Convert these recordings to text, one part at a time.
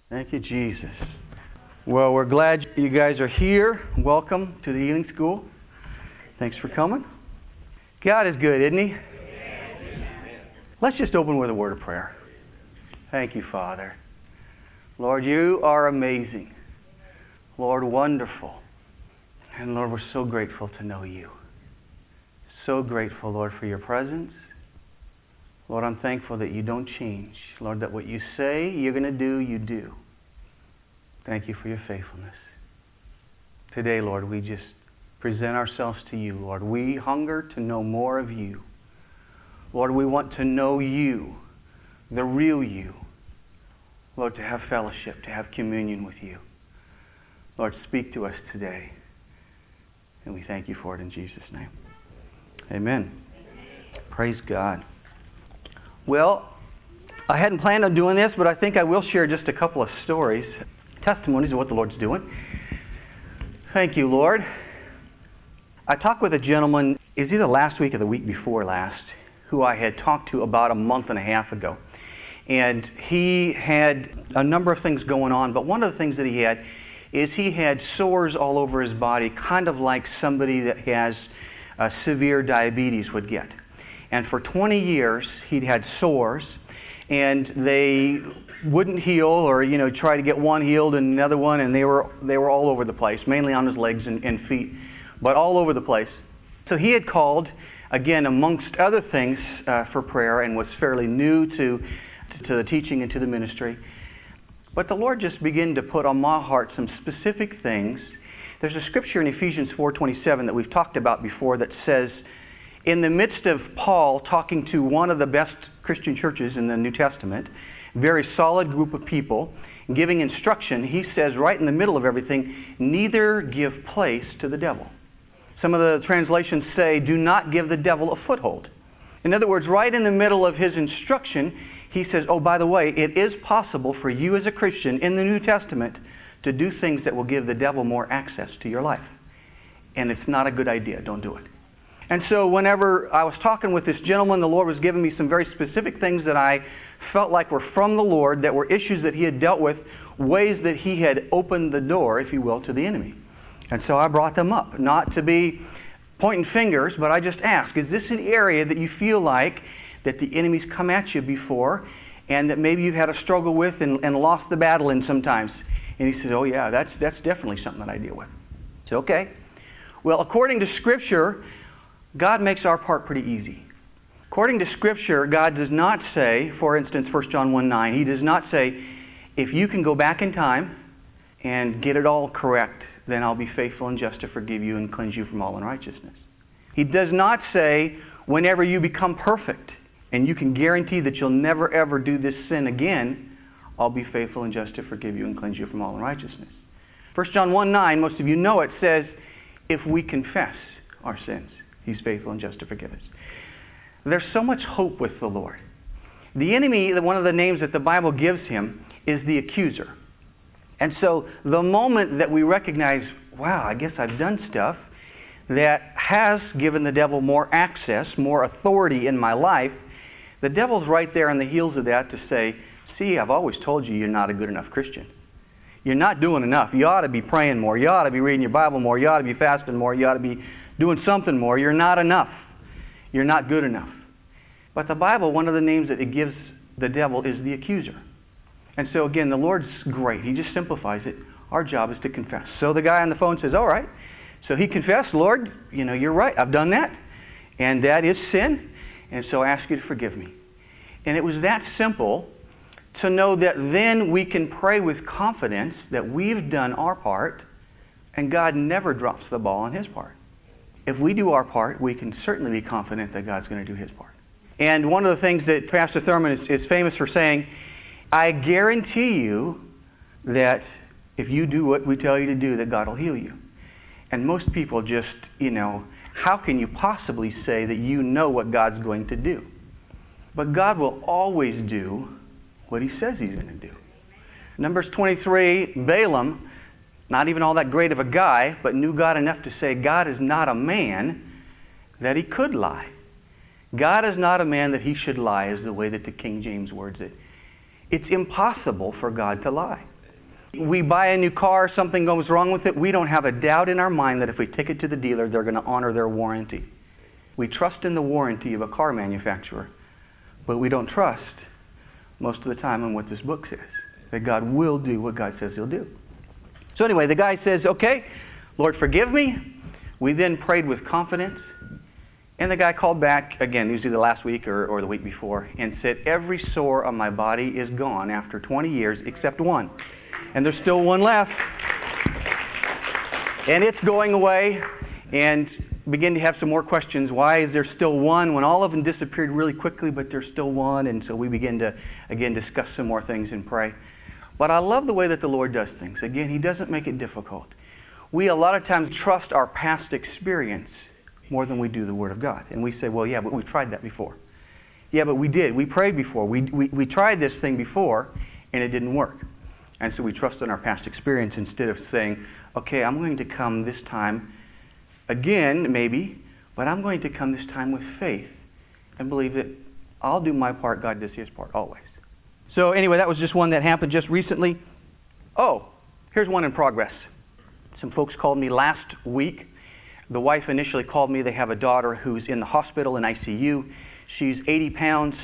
Thank you, Jesus. Well, we're glad you guys are here. Welcome to the Healing School. Thanks for coming. God is good, isn't He? Let's just open with a word of prayer. Thank you, Father. Lord, you are amazing. Lord, wonderful. And Lord, we're so grateful to know you. So grateful, Lord, for your presence. Lord, I'm thankful that you don't change. Lord, that what you say you're going to do, you do. Thank you for your faithfulness. Today, Lord, we just present ourselves to you, Lord. We hunger to know more of you. Lord, we want to know you, the real you. Lord, to have fellowship, to have communion with you. Lord, speak to us today. And we thank you for it in Jesus' name. Amen. Praise God. Well, I hadn't planned on doing this, but I think I will share just a couple of stories, testimonies of what the Lord's doing. Thank you, Lord. I talked with a gentleman, is either last week or the week before last, who I had talked to about a month and a half ago. And he had a number of things going on, but one of the things that he had is he had sores all over his body, kind of like somebody that has severe diabetes would get. And for 20 years, he'd had sores, and they wouldn't heal, or try to get one healed and another one, and they were all over the place, mainly on his legs and feet, but all over the place. So he had called, again, amongst other things, for prayer, and was fairly new to the teaching and to the ministry. But the Lord just began to put on my heart some specific things. There's a scripture in Ephesians 4:27 that we've talked about before that says, in the midst of Paul talking to one of the best Christian churches in the New Testament, very solid group of people, giving instruction, he says right in the middle of everything, neither give place to the devil. Some of the translations say, do not give the devil a foothold. In other words, right in the middle of his instruction, he says, oh, by the way, it is possible for you as a Christian in the New Testament to do things that will give the devil more access to your life. And it's not a good idea. Don't do it. And so whenever I was talking with this gentleman, the Lord was giving me some very specific things that I felt like were from the Lord, that were issues that he had dealt with, ways that he had opened the door, if you will, to the enemy. And so I brought them up, not to be pointing fingers, but I just asked, is this an area that you feel like that the enemy's come at you before, and that maybe you've had a struggle with and lost the battle in sometimes? And he said, oh yeah, that's definitely something that I deal with. I said, okay. Well, according to Scripture, God makes our part pretty easy. According to Scripture, God does not say, for instance, 1 John 1:9, He does not say, if you can go back in time and get it all correct, then I'll be faithful and just to forgive you and cleanse you from all unrighteousness. He does not say, whenever you become perfect and you can guarantee that you'll never ever do this sin again, I'll be faithful and just to forgive you and cleanse you from all unrighteousness. 1 John 1:9, most of you know it, says, if we confess our sins, He's faithful and just to forgive us. There's so much hope with the Lord. The enemy, one of the names that the Bible gives him, is the accuser. And so the moment that we recognize, wow, I guess I've done stuff that has given the devil more access, more authority in my life, the devil's right there on the heels of that to say, see, I've always told you you're not a good enough Christian. You're not doing enough. You ought to be praying more. You ought to be reading your Bible more. You ought to be fasting more. You ought to be doing something more. You're not enough. You're not good enough. But the Bible, one of the names that it gives the devil is the accuser. And so again, the Lord's great. He just simplifies it. Our job is to confess. So the guy on the phone says, all right. So he confessed, Lord, you're right. I've done that. And that is sin. And so I ask you to forgive me. And it was that simple to know that then we can pray with confidence that we've done our part and God never drops the ball on His part. If we do our part, we can certainly be confident that God's going to do His part. And one of the things that Pastor Thurman is famous for saying, I guarantee you that if you do what we tell you to do, that God will heal you. And most people just, how can you possibly say that you know what God's going to do? But God will always do what He says He's going to do. Numbers 23, Balaam, not even all that great of a guy, but knew God enough to say, God is not a man that He could lie. God is not a man that He should lie, is the way that the King James words it. It's impossible for God to lie. We buy a new car, something goes wrong with it, we don't have a doubt in our mind that if we take it to the dealer, they're going to honor their warranty. We trust in the warranty of a car manufacturer, but we don't trust most of the time in what this book says, that God will do what God says He'll do. So anyway, the guy says, okay, Lord, forgive me. We then prayed with confidence. And the guy called back, again, it was either last week or the week before, and said, every sore on my body is gone after 20 years except one. And there's still one left. And it's going away. And begin to have some more questions. Why is there still one when all of them disappeared really quickly, but there's still one? And so we begin to, again, discuss some more things and pray. But I love the way that the Lord does things. Again, He doesn't make it difficult. We a lot of times trust our past experience more than we do the Word of God. And we say, well, yeah, but we've tried that before. Yeah, but we did. We prayed before. We tried this thing before, and it didn't work. And so we trust in our past experience instead of saying, okay, I'm going to come this time again, maybe, but I'm going to come this time with faith and believe that I'll do my part, God does His part, always. So anyway, that was just one that happened just recently. Oh, here's one in progress. Some folks called me last week. The wife initially called me. They have a daughter who's in the hospital in ICU. She's 80 pounds.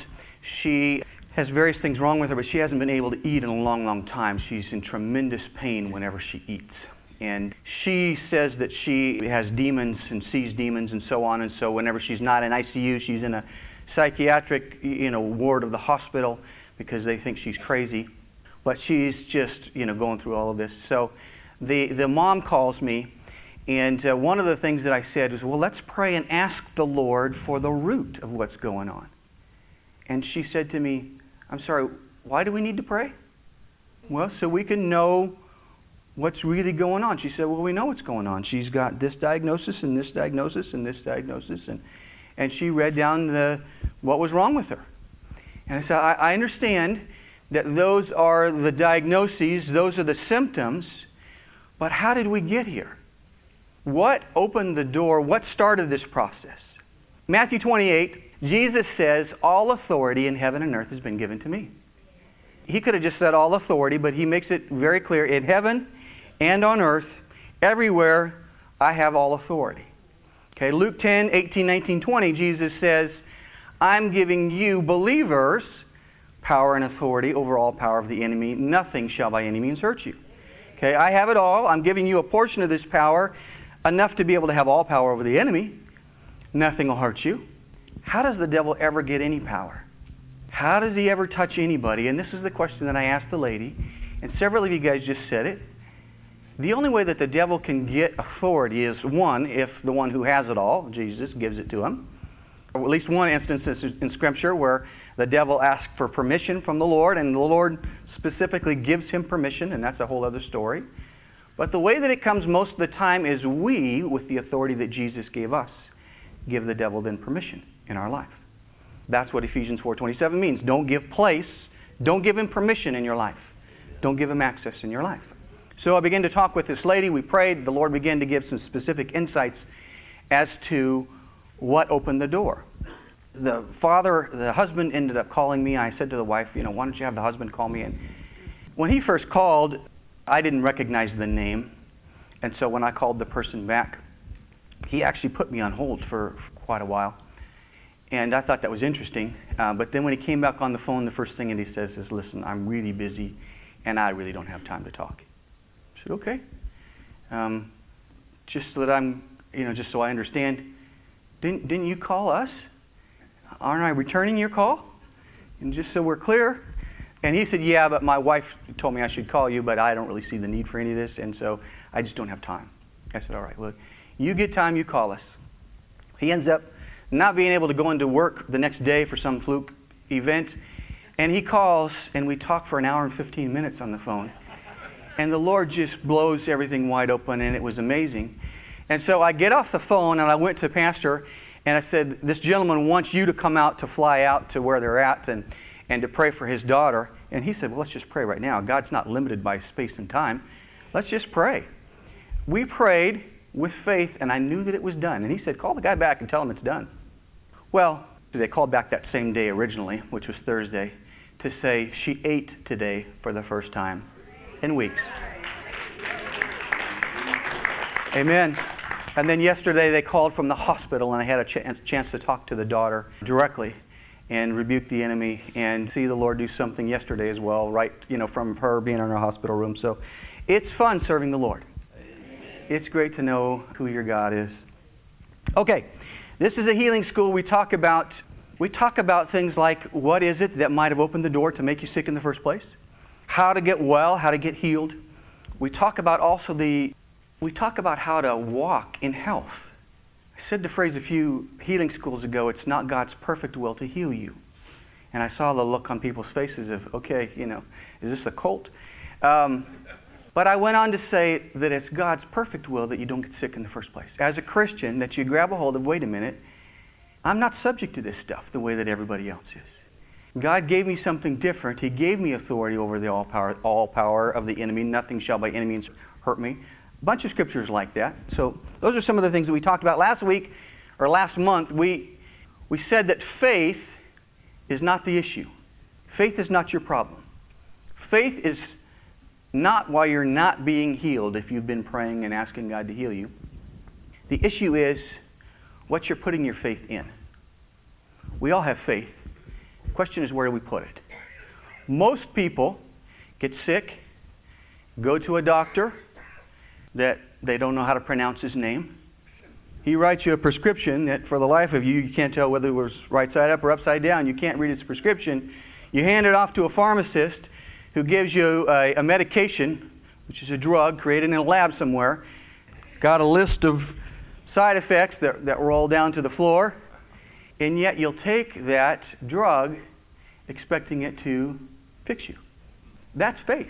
She has various things wrong with her, but she hasn't been able to eat in a long, long time. She's in tremendous pain whenever she eats. And she says that she has demons and sees demons and so on. And so whenever she's not in ICU, she's in a psychiatric, ward of the hospital because they think she's crazy. But she's just, going through all of this. So the mom calls me, and one of the things that I said was, well, let's pray and ask the Lord for the root of what's going on. And she said to me, I'm sorry, why do we need to pray? Well, so we can know what's really going on. She said, well, we know what's going on. She's got this diagnosis and this diagnosis and this diagnosis. And she read down what was wrong with her. And I said, I understand that those are the diagnoses, those are the symptoms, but how did we get here? What opened the door? What started this process? Matthew 28, Jesus says, all authority in heaven and earth has been given to me. He could have just said all authority, but He makes it very clear, in heaven and on earth, everywhere, I have all authority. Okay, Luke 10, 18, 19, 20, Jesus says, I'm giving you, believers, power and authority over all power of the enemy. Nothing shall by any means hurt you. Okay, I have it all. I'm giving you a portion of this power, enough to be able to have all power over the enemy. Nothing will hurt you. How does the devil ever get any power? How does he ever touch anybody? And this is the question that I asked the lady, and several of you guys just said it. The only way that the devil can get authority is, one, if the one who has it all, Jesus, gives it to him. Or at least one instance in Scripture where the devil asked for permission from the Lord, and the Lord specifically gives him permission, and that's a whole other story. But the way that it comes most of the time is we, with the authority that Jesus gave us, give the devil then permission in our life. That's what Ephesians 4:27 means. Don't give place. Don't give him permission in your life. Don't give him access in your life. So I began to talk with this lady. We prayed. The Lord began to give some specific insights as to what opened the door. The husband ended up calling me. I said to the wife, why don't you have the husband call me? And when he first called, I didn't recognize the name. And so when I called the person back, he actually put me on hold for quite a while. And I thought that was interesting. But then when he came back on the phone, the first thing that he says is, listen, I'm really busy, and I really don't have time to talk. I said, okay. Just so that I'm, just so I understand, didn't you call us? Aren't I returning your call? And just so we're clear. And he said, yeah, but my wife told me I should call you, but I don't really see the need for any of this, and so I just don't have time. I said, all right, look, you get time, you call us. He ends up not being able to go into work the next day for some fluke event, and he calls, and we talk for an hour and 15 minutes on the phone. And the Lord just blows everything wide open, and it was amazing. And so I get off the phone, and I went to Pastor, and I said, this gentleman wants you to come out to fly out to where they're at and to pray for his daughter. And he said, well, let's just pray right now. God's not limited by space and time. Let's just pray. We prayed with faith, and I knew that it was done. And he said, call the guy back and tell him it's done. Well, they called back that same day originally, which was Thursday, to say she ate today for the first time in weeks. Amen. And then yesterday they called from the hospital, and I had a chance to talk to the daughter directly and rebuke the enemy and see the Lord do something yesterday as well, right, from her being in her hospital room. So it's fun serving the Lord. It's great to know who your God is. Okay, this is a healing school. We talk about things like what is it that might have opened the door to make you sick in the first place, how to get well, how to get healed. We talk about how to walk in health. I said the phrase a few healing schools ago, it's not God's perfect will to heal you. And I saw the look on people's faces of, okay, is this a cult? But I went on to say that it's God's perfect will that you don't get sick in the first place. As a Christian, that you grab a hold of, wait a minute, I'm not subject to this stuff the way that everybody else is. God gave me something different. He gave me authority over the all power of the enemy. Nothing shall by any means hurt me. A bunch of scriptures like that. So those are some of the things that we talked about last month. We said that faith is not the issue. Faith is not your problem. Faith is not why you're not being healed if you've been praying and asking God to heal you. The issue is what you're putting your faith in. We all have faith. The question is, where do we put it? Most people get sick, go to a doctor that they don't know how to pronounce his name. He writes you a prescription that for the life of you can't tell whether it was right side up or upside down. You can't read his prescription. You hand it off to a pharmacist who gives you a medication, which is a drug created in a lab somewhere. Got a list of side effects that roll down to the floor. And yet you'll take that drug expecting it to fix you. That's faith.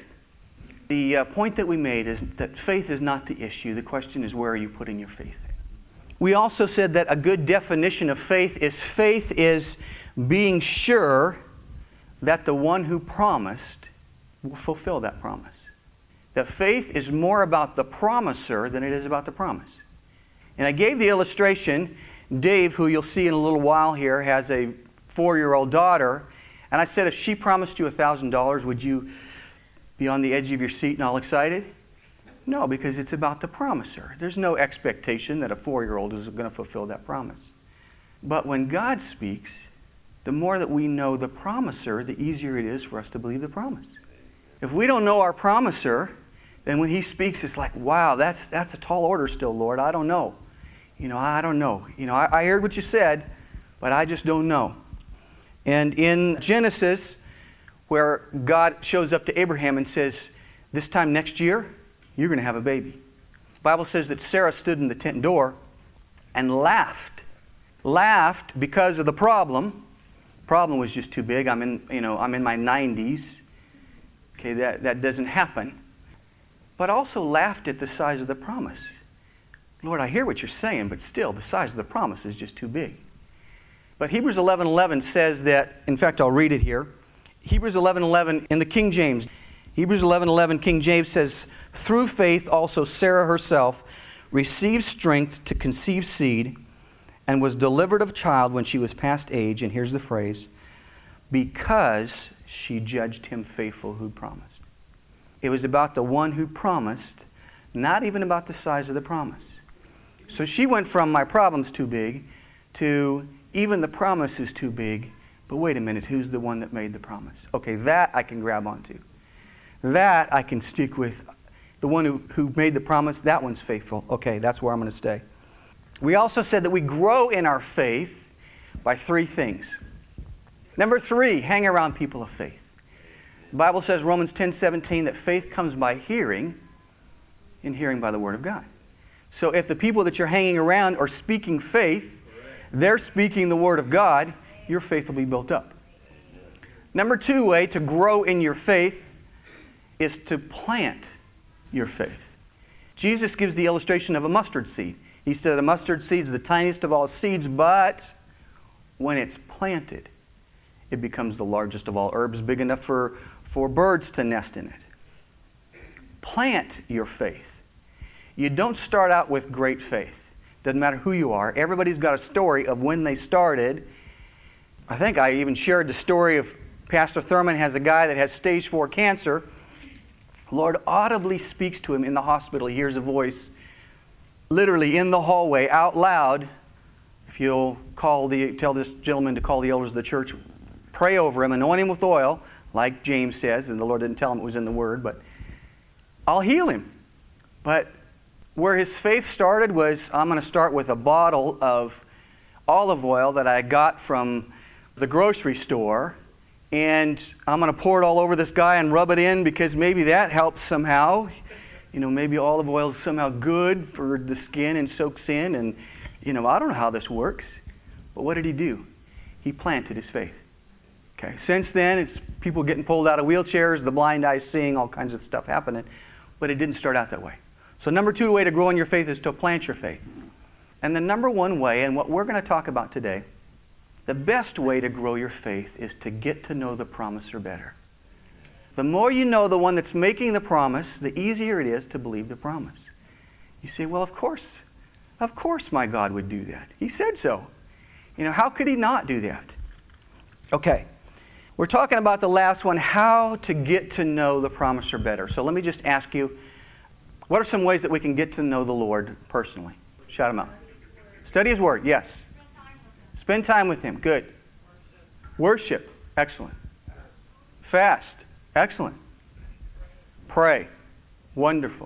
The point that we made is that faith is not the issue. The question is, where are you putting your faith in? We also said that a good definition of faith is being sure that the one who promised will fulfill that promise. That faith is more about the promiser than it is about the promise. And I gave the illustration. Dave, who you'll see in a little while here, has a 4-year-old daughter. And I said, if she promised you $1,000, would you be on the edge of your seat and all excited? No, because it's about the promiser. There's no expectation that a 4-year-old is going to fulfill that promise. But when God speaks, the more that we know the promiser, the easier it is for us to believe the promise. If we don't know our promiser, then when he speaks, it's like, wow, that's a tall order still, Lord. I don't know. I don't know. I heard what you said, but I just don't know. And in Genesis, where God shows up to Abraham and says, this time next year, you're going to have a baby. The Bible says that Sarah stood in the tent door and laughed. Laughed because of the problem. The problem was just too big. I'm in my 90s. Okay, that doesn't happen. But also laughed at the size of the promise. Lord, I hear what you're saying, but still, the size of the promise is just too big. But Hebrews 11:11 says that, in fact, I'll read it here. Hebrews 11:11 in the King James. Hebrews 11:11, King James says, through faith also Sarah herself received strength to conceive seed and was delivered of a child when she was past age, and here's the phrase, because she judged him faithful who promised. It was about the one who promised, not even about the size of the promise. So she went from my problem's too big to even the promise is too big, but wait a minute, who's the one that made the promise? Okay, that I can grab onto. That I can stick with. The one who made the promise, that one's faithful. Okay, that's where I'm going to stay. We also said that we grow in our faith by 3 things. Number 3, hang around people of faith. The Bible says, Romans 10:17, that faith comes by hearing, and hearing by the Word of God. So if the people that you're hanging around are speaking faith, they're speaking the Word of God, your faith will be built up. Number 2 way to grow in your faith is to plant your faith. Jesus gives the illustration of a mustard seed. He said a mustard seed is the tiniest of all seeds, but when it's planted, it becomes the largest of all herbs, big enough for birds to nest in it. Plant your faith. You don't start out with great faith. Doesn't matter who you are. Everybody's got a story of when they started. I think I even shared the story of Pastor Thurman has a guy that has stage 4 cancer. The Lord audibly speaks to him in the hospital. He hears a voice. literally in the hallway, out loud, if you'll tell this gentleman to call the elders of the church, pray over him, anoint him with oil, like James says, and the Lord didn't tell him it was in the Word, but I'll heal him. But where his faith started was, I'm going to start with a bottle of olive oil that I got from the grocery store, and I'm going to pour it all over this guy and rub it in because maybe that helps somehow. Maybe olive oil is somehow good for the skin and soaks in, and, I don't know how this works. But what did he do? He planted his faith. Okay. Since then, it's people getting pulled out of wheelchairs, the blind eyes seeing, all kinds of stuff happening. But it didn't start out that way. So number 2 way to grow in your faith is to plant your faith. And the number 1 way, and what we're going to talk about today, the best way to grow your faith is to get to know the promiser better. The more you know the one that's making the promise, the easier it is to believe the promise. You say, well, of course my God would do that. He said so. How could he not do that? Okay. We're talking about the last one, how to get to know the promiser better. So let me just ask you, what are some ways that we can get to know the Lord personally? Shout them out. Study His Word, yes. Spend time with Him, good. Worship, excellent. Fast, excellent. Pray, wonderful.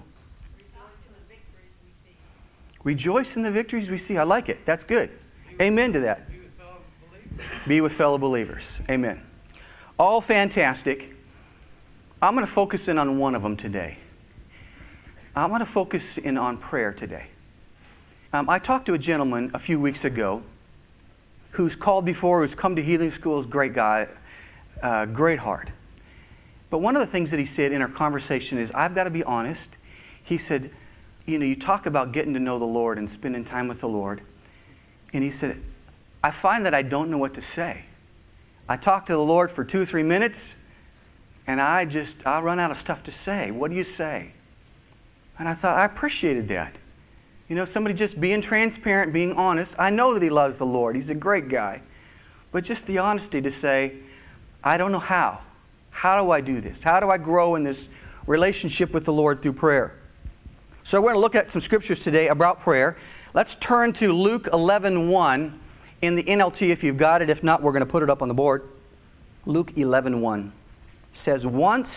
Rejoice in the victories we see. I like it. That's good. Amen to that. Be with fellow believers. Amen. All fantastic. I'm going to focus in on one of them today. I'm going to focus in on prayer today. I talked to a gentleman a few weeks ago who's called before, who's come to healing schools, great guy, great heart. But one of the things that he said in our conversation is, I've got to be honest. He said, you talk about getting to know the Lord and spending time with the Lord. And he said, I find that I don't know what to say. I talk to the Lord for 2 or 3 minutes, and I run out of stuff to say. What do you say? And I thought, I appreciated that. Somebody just being transparent, being honest. I know that he loves the Lord. He's a great guy. But just the honesty to say, I don't know how. How do I do this? How do I grow in this relationship with the Lord through prayer? So we're going to look at some scriptures today about prayer. Let's turn to Luke 11:1 in the NLT if you've got it. If not, we're going to put it up on the board. Luke 11:1 says, once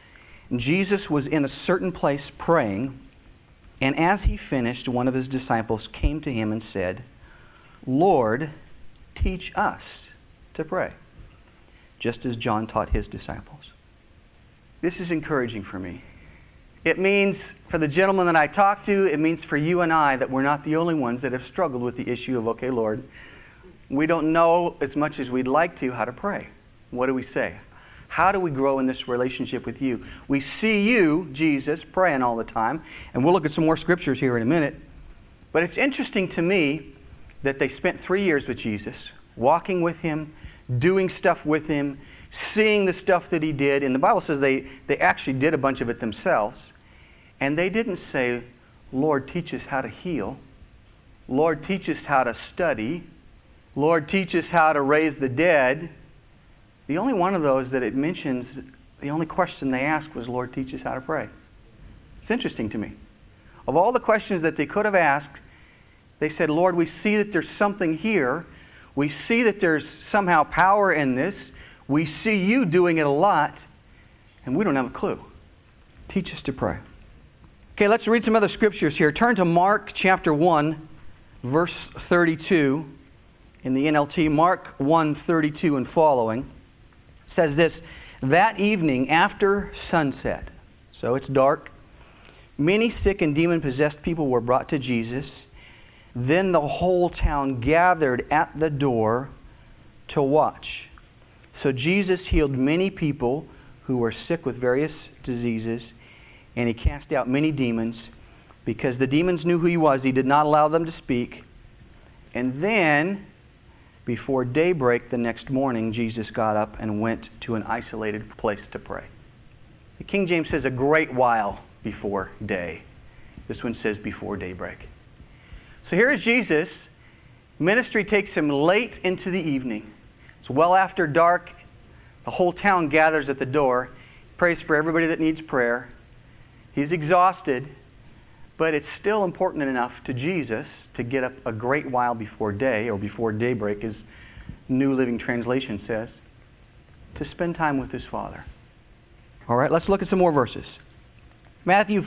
Jesus was in a certain place praying, and as he finished, one of his disciples came to him and said, Lord, teach us to pray, just as John taught his disciples. This is encouraging for me. It means, for the gentleman that I talked to, it means for you and I that we're not the only ones that have struggled with the issue of, okay, Lord, we don't know as much as we'd like to how to pray. What do we say? How do we grow in this relationship with you? We see you, Jesus, praying all the time, and we'll look at some more scriptures here in a minute. But it's interesting to me that they spent 3 years with Jesus, walking with Him, doing stuff with Him, seeing the stuff that He did. And the Bible says they actually did a bunch of it themselves. And they didn't say, Lord, teach us how to heal. Lord, teach us how to study. Lord, teach us how to raise the dead. The only one of those that it mentions, the only question they asked was, Lord, teach us how to pray. It's interesting to me. Of all the questions that they could have asked, they said, Lord, we see that there's something here. We see that there's somehow power in this. We see you doing it a lot, and we don't have a clue. Teach us to pray. Okay, let's read some other scriptures here. Turn to Mark chapter 1, verse 32 in the NLT. Mark 1:32 and following says this, that evening after sunset, so it's dark, many sick and demon-possessed people were brought to Jesus. Then the whole town gathered at the door to watch. So Jesus healed many people who were sick with various diseases, and He cast out many demons. Because the demons knew who He was, He did not allow them to speak. And then, before daybreak the next morning, Jesus got up and went to an isolated place to pray. The King James says a great while before day. This one says before daybreak. So here is Jesus. Ministry takes Him late into the evening. It's well after dark. The whole town gathers at the door. He prays for everybody that needs prayer. He's exhausted. But it's still important enough to Jesus to get up a great while before day, or before daybreak, as New Living Translation says, to spend time with his Father. All right, let's look at some more verses. Matthew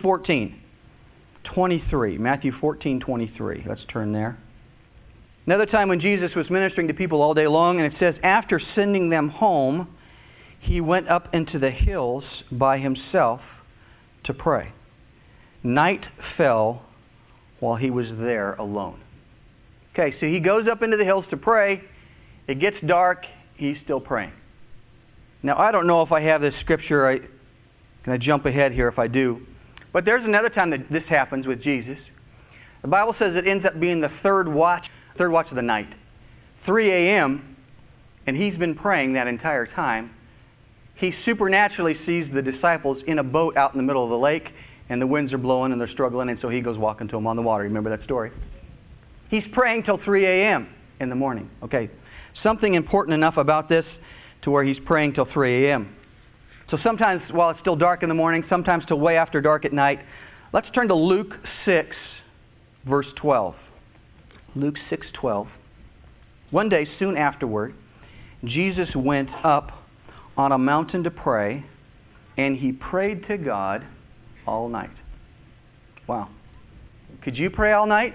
14:23. Matthew 14:23. Let's turn there. Another time when Jesus was ministering to people all day long, and it says, after sending them home, he went up into the hills by himself to pray. Night fell while he was there alone. Okay, so he goes up into the hills to pray. It gets dark. He's still praying. Now, I don't know if I have this scripture. Can I jump ahead here if I do? But there's another time that this happens with Jesus. The Bible says it ends up being the third watch of the night. 3 a.m., and he's been praying that entire time. He supernaturally sees the disciples in a boat out in the middle of the lake, and the winds are blowing and they're struggling, and so he goes walking to them on the water. Remember that story? He's praying till 3 a.m. in the morning. Okay, something important enough about this to where he's praying till 3 a.m. So sometimes while it's still dark in the morning, sometimes till way after dark at night. Let's turn to Luke 6, verse 12. Luke 6:12. One day, soon afterward, Jesus went up on a mountain to pray, and he prayed to God all night. Wow. Could you pray all night?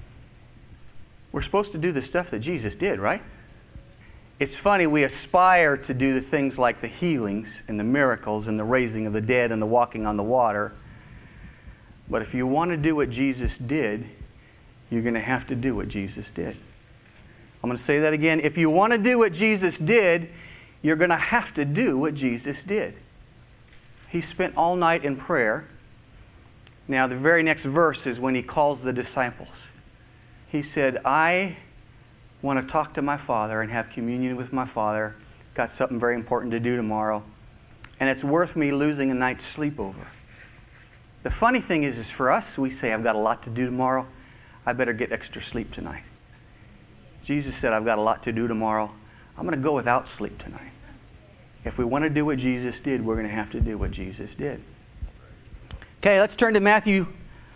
We're supposed to do the stuff that Jesus did, right? It's funny, we aspire to do the things like the healings and the miracles and the raising of the dead and the walking on the water. But if you want to do what Jesus did, you're going to have to do what Jesus did. I'm going to say that again. If you want to do what Jesus did, you're going to have to do what Jesus did. He spent all night in prayer. Now, the very next verse is when he calls the disciples. He said, I want to talk to my Father and have communion with my Father. Got something very important to do tomorrow. And it's worth me losing a night's sleep over. The funny thing is for us, we say, I've got a lot to do tomorrow. I better get extra sleep tonight. Jesus said, I've got a lot to do tomorrow. I'm going to go without sleep tonight. If we want to do what Jesus did, we're going to have to do what Jesus did. Okay, let's turn to Matthew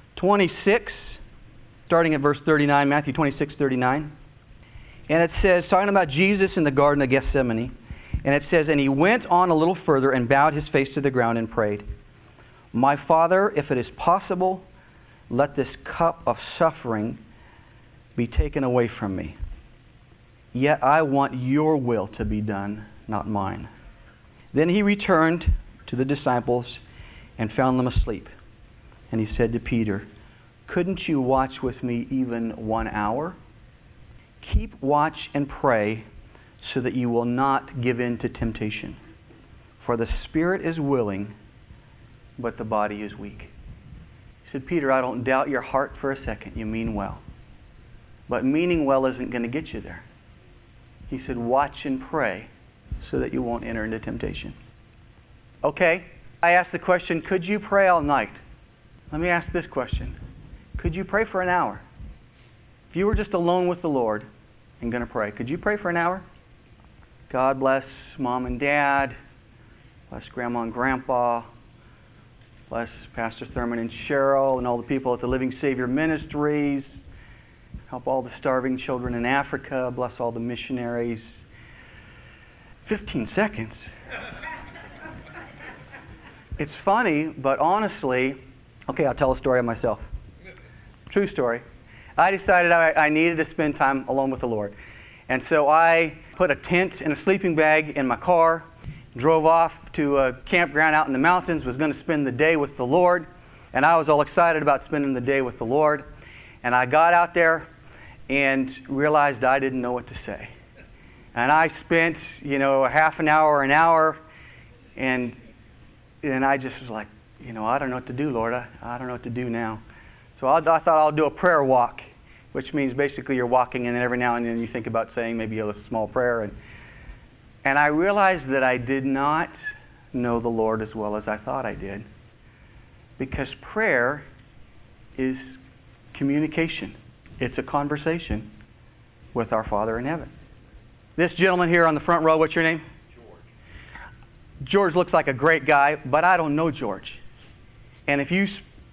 26, starting at verse 39, Matthew 26:39. And it says, talking about Jesus in the Garden of Gethsemane, and it says, and he went on a little further and bowed his face to the ground and prayed, my Father, if it is possible, let this cup of suffering be taken away from me. Yet I want your will to be done, not mine. Then he returned to the disciples and found them asleep. And he said to Peter, couldn't you watch with me even 1 hour? Keep watch and pray so that you will not give in to temptation. For the spirit is willing, but the body is weak. He said, Peter, I don't doubt your heart for a second. You mean well. But meaning well isn't going to get you there. He said, watch and pray so that you won't enter into temptation. Okay, I asked the question, could you pray all night? Let me ask this question. Could you pray for an hour? If you were just alone with the Lord and going to pray, could you pray for an hour? God bless Mom and Dad. Bless Grandma and Grandpa. Bless Pastor Thurman and Cheryl and all the people at the Living Savior Ministries. Help all the starving children in Africa. Bless all the missionaries. 15 seconds. It's funny, but honestly, okay, I'll tell a story of myself. True story. I decided I needed to spend time alone with the Lord. And so I put a tent and a sleeping bag in my car, drove off to a campground out in the mountains, was going to spend the day with the Lord. And I was all excited about spending the day with the Lord. And I got out there and realized I didn't know what to say. And I spent, a half an hour or an hour, and I just was like, I don't know what to do, Lord. I don't know what to do now. So I thought I'll do a prayer walk, which means basically you're walking and then every now and then you think about saying maybe a small prayer. And I realized that I did not know the Lord as well as I thought I did. Because prayer is communication. It's a conversation with our Father in heaven. This gentleman here on the front row, what's your name? George looks like a great guy, but I don't know George. And if you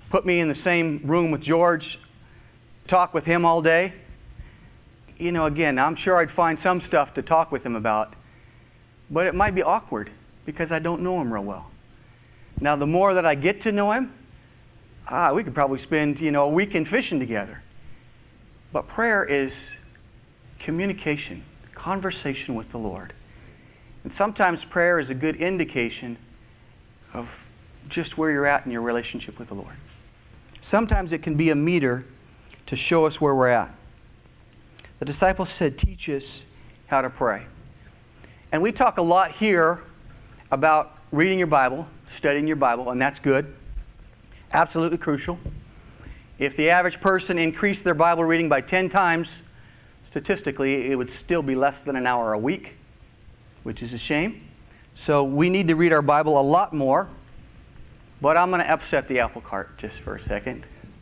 put me in the same room with George, talk with him all day, again, I'm sure I'd find some stuff to talk with him about, but it might be awkward because I don't know him real well. Now, the more that I get to know him, we could probably spend, a weekend fishing together. But prayer is communication, conversation with the Lord. And sometimes prayer is a good indication of just where you're at in your relationship with the Lord. Sometimes it can be a meter to show us where we're at. The disciples said, teach us how to pray. And we talk a lot here about reading your Bible, studying your Bible, and that's good. Absolutely crucial. If the average person increased their Bible reading by 10 times, statistically, it would still be less than an hour a week, which is a shame. So we need to read our Bible a lot more. But I'm going to upset the apple cart just for a second.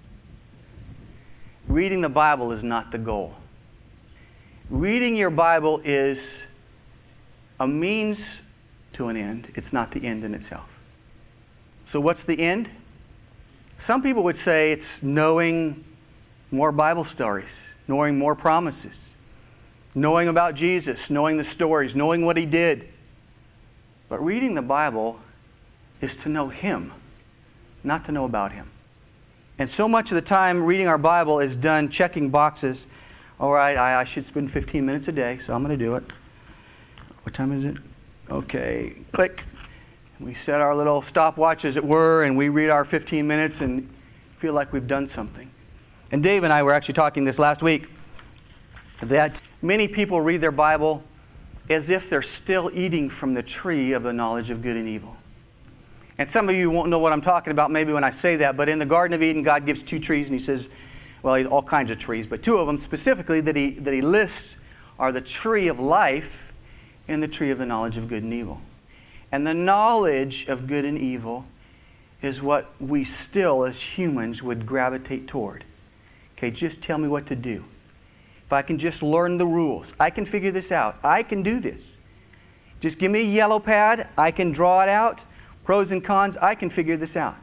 Reading the Bible is not the goal. Reading your Bible is a means to an end. It's not the end in itself. So what's the end? Some people would say it's knowing more Bible stories, knowing more promises, knowing about Jesus, knowing the stories, knowing what He did. But reading the Bible is to know Him, not to know about Him. And so much of the time reading our Bible is done checking boxes. All right, I should spend 15 minutes a day, so I'm going to do it. What time is it? Okay, click. We set our little stopwatch, as it were, and we read our 15 minutes and feel like we've done something. And Dave and I were actually talking this last week that many people read their Bible as if they're still eating from the tree of the knowledge of good and evil. And some of you won't know what I'm talking about maybe when I say that, but in the Garden of Eden, God gives two trees, and He says, well, all kinds of trees, but two of them specifically that He lists are the tree of life and the tree of the knowledge of good and evil. And the knowledge of good and evil is what we still, as humans, would gravitate toward. Okay, just tell me what to do. If I can just learn the rules, I can figure this out. I can do this. Just give me a yellow pad. I can draw it out. Pros and cons, I can figure this out.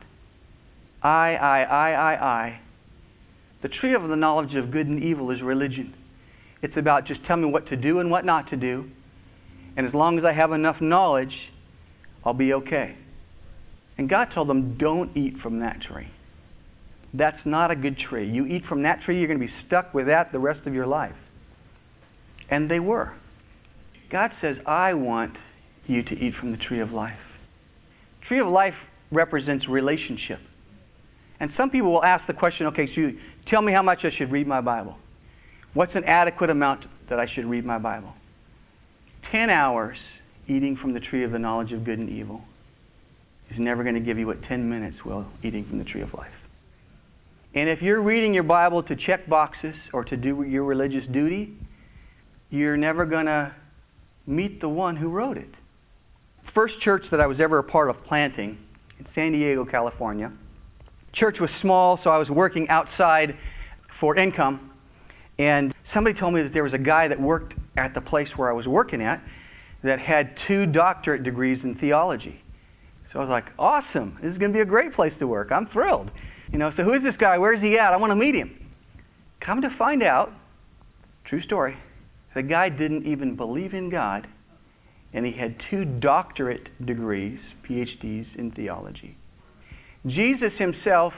I. The tree of the knowledge of good and evil is religion. It's about just tell me what to do and what not to do. And as long as I have enough knowledge, I'll be okay. And God told them, don't eat from that tree. That's not a good tree. You eat from that tree, you're going to be stuck with that the rest of your life. And they were. God says, I want you to eat from the tree of life. Tree of life represents relationship. And some people will ask the question, okay, so you tell me how much I should read my Bible. What's an adequate amount that I should read my Bible? 10 hours eating from the tree of the knowledge of good and evil is never going to give you what 10 minutes will eating from the tree of life. And if you're reading your Bible to check boxes or to do your religious duty, you're never going to meet the one who wrote it. First church that I was ever a part of planting in San Diego, California. Church was small, so I was working outside for income. And somebody told me that there was a guy that worked at the place where I was working at that had 2 doctorate degrees in theology. So I was like, awesome. This is going to be a great place to work. I'm thrilled. So who is this guy? Where's he at? I want to meet him. Come to find out, true story, the guy didn't even believe in God, and he had 2 doctorate degrees, PhDs, in theology. Jesus Himself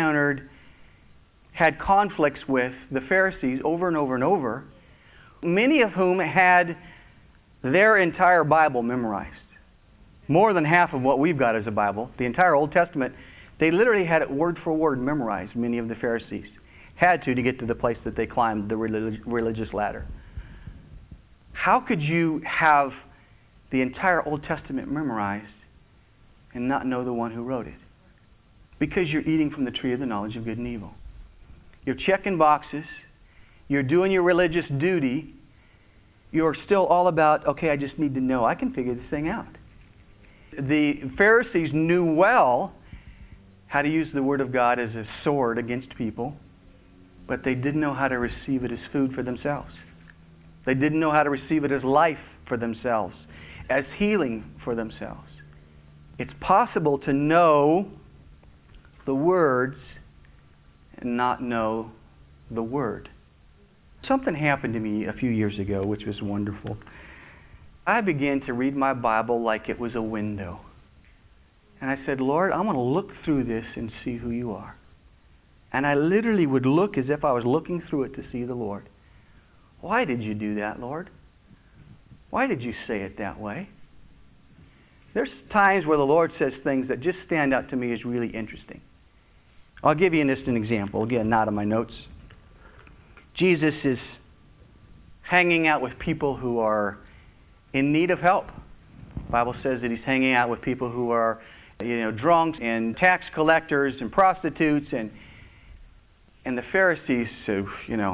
had conflicts with the Pharisees over and over and over, many of whom had their entire Bible memorized. More than half of what we've got as a Bible, the entire Old Testament, they literally had it word for word memorized, many of the Pharisees. Had to get to the place that they climbed the religious ladder. How could you have the entire Old Testament memorized and not know the one who wrote it? Because you're eating from the tree of the knowledge of good and evil. You're checking boxes. You're doing your religious duty. You're still all about, okay, I just need to know. I can figure this thing out. The Pharisees knew well how to use the Word of God as a sword against people, but they didn't know how to receive it as food for themselves. They didn't know how to receive it as life for themselves, as healing for themselves. It's possible to know the words and not know the Word. Something happened to me a few years ago, which was wonderful. I began to read my Bible like it was a window. And I said, Lord, I want to look through this and see who you are. And I literally would look as if I was looking through it to see the Lord. Why did you do that, Lord? Why did you say it that way? There's times where the Lord says things that just stand out to me as really interesting. I'll give you just an example. Again, not in my notes. Jesus is hanging out with people who are in need of help. The Bible says that he's hanging out with people who are, drunks and tax collectors and prostitutes and the Pharisees. So,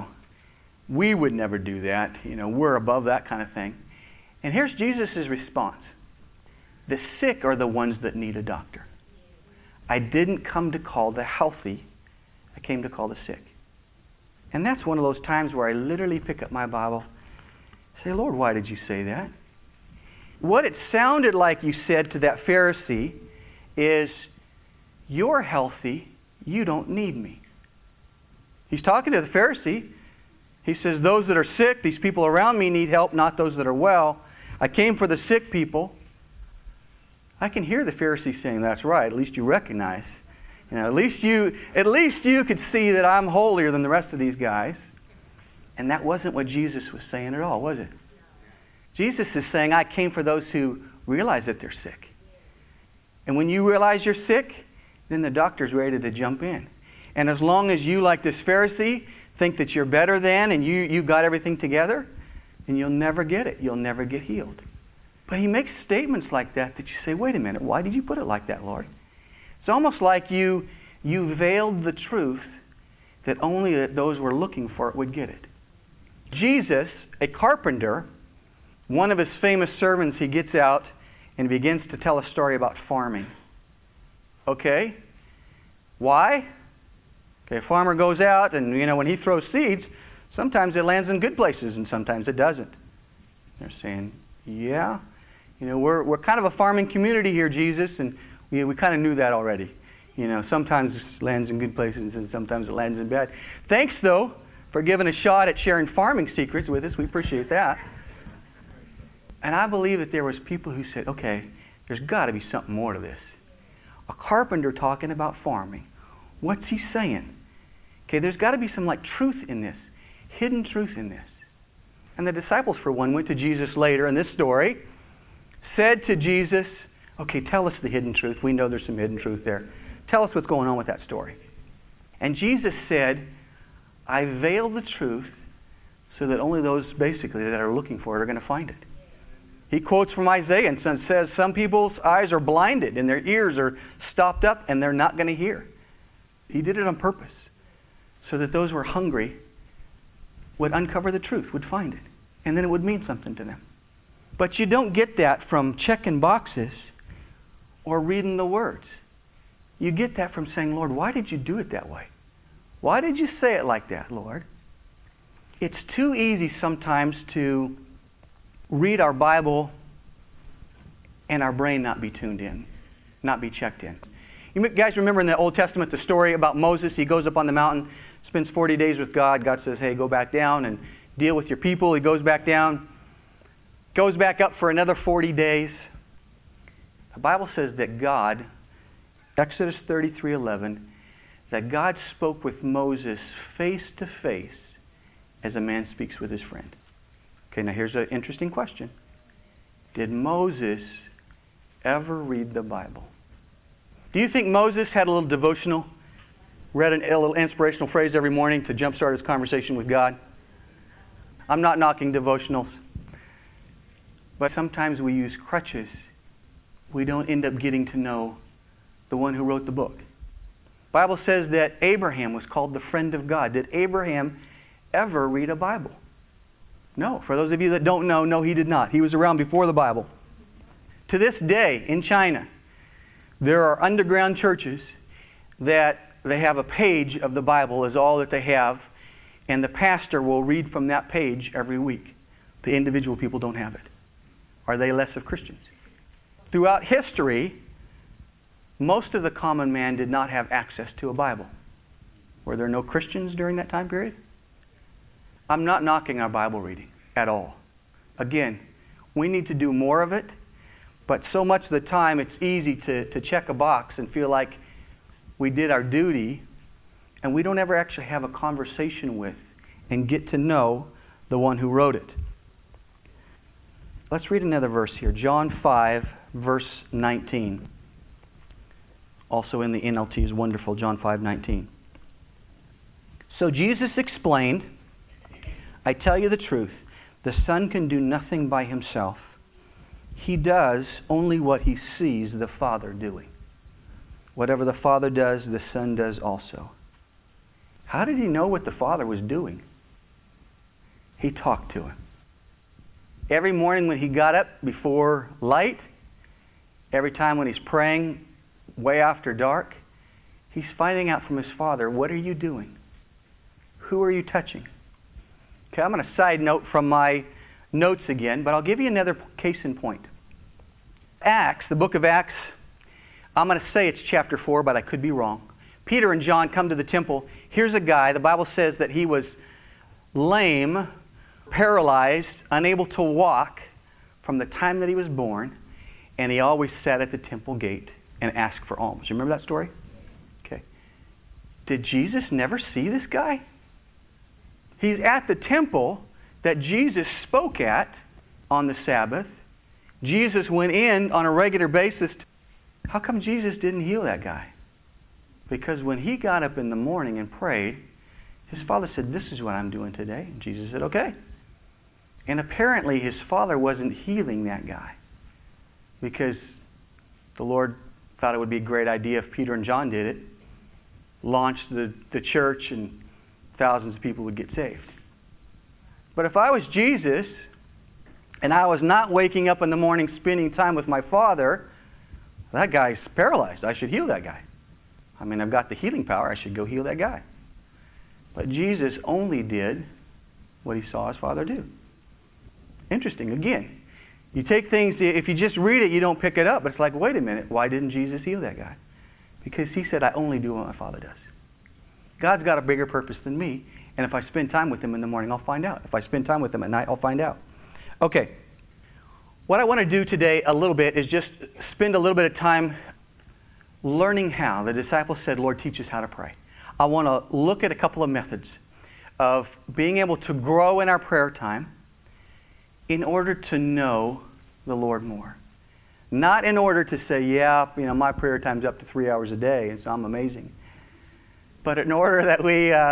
we would never do that. We're above that kind of thing. And here's Jesus' response. The sick are the ones that need a doctor. I didn't come to call the healthy. I came to call the sick. And that's one of those times where I literally pick up my Bible and say, Lord, why did you say that? What it sounded like you said to that Pharisee is, you're healthy, you don't need me. He's talking to the Pharisee. He says, those that are sick, these people around me need help, not those that are well. I came for the sick people. I can hear the Pharisee saying, that's right, at least you recognize. At least you could see that I'm holier than the rest of these guys. And that wasn't what Jesus was saying at all, was it? Jesus is saying, I came for those who realize that they're sick. And when you realize you're sick, then the doctor's ready to jump in. And as long as you, like this Pharisee, think that you're better than and you got everything together, then you'll never get it. You'll never get healed. But he makes statements like that you say, wait a minute, why did you put it like that, Lord? It's almost like you veiled the truth that only those who were looking for it would get it. Jesus, a carpenter, one of his famous sermons, he gets out and begins to tell a story about farming. Okay? Why? Okay, a farmer goes out and, when he throws seeds, sometimes it lands in good places and sometimes it doesn't. They're saying, yeah, we're kind of a farming community here, Jesus, and we kind of knew that already. Sometimes it lands in good places and sometimes it lands in bad. Thanks, though, for giving a shot at sharing farming secrets with us. We appreciate that. And I believe that there was people who said, okay, there's got to be something more to this. A carpenter talking about farming. What's he saying? Okay, there's got to be some truth in this, hidden truth in this. And the disciples, for one, went to Jesus later in this story, said to Jesus, okay, tell us the hidden truth. We know there's some hidden truth there. Tell us what's going on with that story. And Jesus said, I veil the truth so that only those basically that are looking for it are going to find it. He quotes from Isaiah and says, some people's eyes are blinded and their ears are stopped up and they're not going to hear. He did it on purpose so that those who are hungry would uncover the truth, would find it, and then it would mean something to them. But you don't get that from checking boxes or reading the words. You get that from saying, Lord, why did you do it that way? Why did you say it like that, Lord? It's too easy sometimes to read our Bible and our brain not be tuned in, not be checked in. You guys remember in the Old Testament the story about Moses? He goes up on the mountain, spends 40 days with God. God says, hey, go back down and deal with your people. He goes back down, goes back up for another 40 days. The Bible says that God, Exodus 33:11, that God spoke with Moses face to face as a man speaks with his friend. Okay, now here's an interesting question. Did Moses ever read the Bible? Do you think Moses had a little devotional, read a little inspirational phrase every morning to jumpstart his conversation with God? I'm not knocking devotionals. But sometimes we use crutches. We don't end up getting to know the one who wrote the book. The Bible says that Abraham was called the friend of God. Did Abraham ever read a Bible? No. For those of you that don't know, no, he did not. He was around before the Bible. To this day, in China, there are underground churches that they have a page of the Bible is all that they have, and the pastor will read from that page every week. The individual people don't have it. Are they less of Christians? Throughout history, Most of the common man did not have access to a Bible. Were there no Christians during that time period? I'm not knocking our Bible reading at all. Again, we need to do more of it, but so much of the time it's easy to check a box and feel like we did our duty, and we don't ever actually have a conversation with and get to know the one who wrote it. Let's read another verse here. John 5, verse 19. Also in the NLT is wonderful, John 5:19. So Jesus explained, I tell you the truth, the Son can do nothing by himself. He does only what he sees the Father doing. Whatever the Father does, the Son does also. How did he know what the Father was doing? He talked to him. Every morning when he got up before light, every time when he's praying way after dark, he's finding out from his Father, what are you doing? Who are you touching? Okay, I'm going to side note from my notes again, but I'll give you another case in point. Acts, the book of Acts, I'm going to say it's chapter 4, but I could be wrong. Peter and John come to the temple. Here's a guy, the Bible says that he was lame, paralyzed, unable to walk from the time that he was born, and he always sat at the temple gate and asked for alms. You remember that story? Okay. Did Jesus never see this guy? He's at the temple that Jesus spoke at on the Sabbath. Jesus went in on a regular basis. How come Jesus didn't heal that guy? Because when he got up in the morning and prayed, his Father said, this is what I'm doing today. And Jesus said, okay. And apparently his Father wasn't healing that guy because the Lord thought it would be a great idea if Peter and John did it, launched the church, and thousands of people would get saved. But if I was Jesus and I was not waking up in the morning spending time with my Father, that guy's paralyzed. I should heal that guy. I mean, I've got the healing power. I should go heal that guy. But Jesus only did what he saw his Father do. Interesting. Again, you take things, if you just read it, you don't pick it up. But it's like, wait a minute, why didn't Jesus heal that guy? Because he said, I only do what my Father does. God's got a bigger purpose than me. And if I spend time with him in the morning, I'll find out. If I spend time with him at night, I'll find out. Okay. What I want to do today a little bit is just spend a little bit of time learning how. The disciples said, Lord, teach us how to pray. I want to look at a couple of methods of being able to grow in our prayer time in order to know the Lord more. Not in order to say, yeah, my prayer time's up to 3 hours a day, and so I'm amazing. But in order that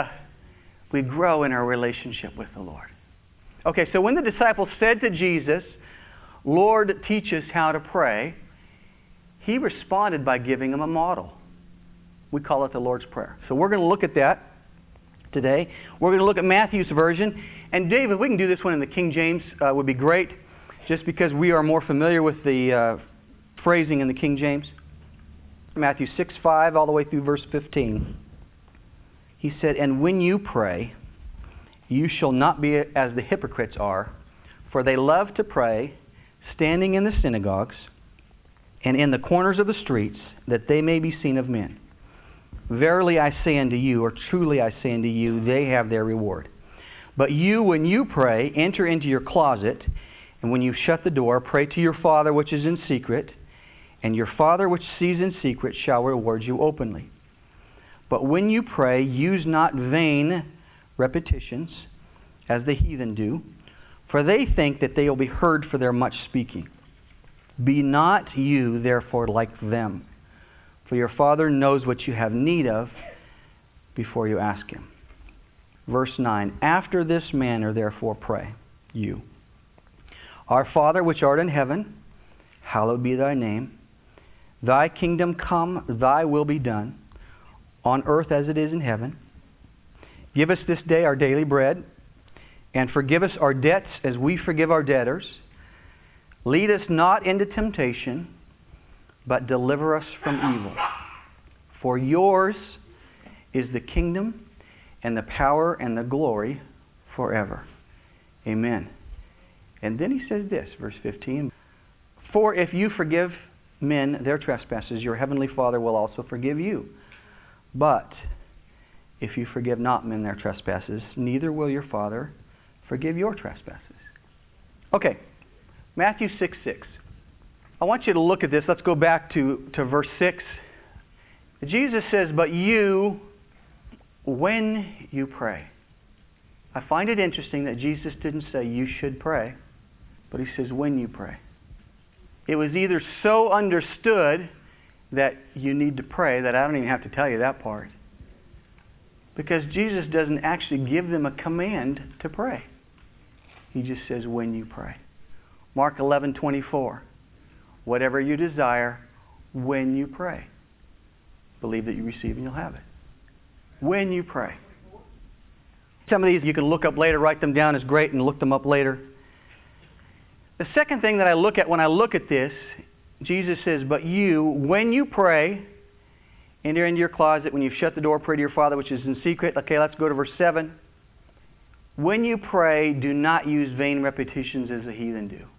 we grow in our relationship with the Lord. Okay, so when the disciples said to Jesus, Lord, teach us how to pray, he responded by giving them a model. We call it the Lord's Prayer. So we're going to look at that today. We're going to look at Matthew's version. And Dave, if we can do this one in the King James, would be great, just because we are more familiar with the phrasing in the King James. Matthew 6:5 all the way through verse 15. He said, and when you pray, you shall not be as the hypocrites are, for they love to pray, standing in the synagogues and in the corners of the streets, that they may be seen of men. Verily I say unto you, or truly I say unto you, they have their reward. But you, when you pray, enter into your closet, and when you shut the door, pray to your Father which is in secret, and your Father which sees in secret shall reward you openly. But when you pray, use not vain repetitions, as the heathen do, for they think that they will be heard for their much speaking. Be not you, therefore, like them, for your Father knows what you have need of before you ask him. Verse 9, after this manner, therefore, pray you. Our Father, which art in heaven, hallowed be thy name. Thy kingdom come, thy will be done, on earth as it is in heaven. Give us this day our daily bread, and forgive us our debts as we forgive our debtors. Lead us not into temptation, but deliver us from evil. For yours is the kingdom and the power and the glory forever. Amen. And then he says this, verse 15. For if you forgive men their trespasses, your heavenly Father will also forgive you. But if you forgive not men their trespasses, neither will your Father forgive your trespasses. Okay, Matthew 6:6. I want you to look at this. Let's go back to verse 6. Jesus says, but you, when you pray. I find it interesting that Jesus didn't say you should pray, but he says when you pray. It was either so understood that you need to pray that I don't even have to tell you that part. Because Jesus doesn't actually give them a command to pray. He just says when you pray. Mark 11:24. Whatever you desire when you pray. Believe that you receive and you'll have it. When you pray. Some of these you can look up later, write them down is great, and look them up later. The second thing that I look at when I look at this, Jesus says, but you, when you pray, enter into your closet, when you've shut the door, pray to your Father which is in secret. Okay, let's go to verse 7. When you pray, do not use vain repetitions as the heathen do.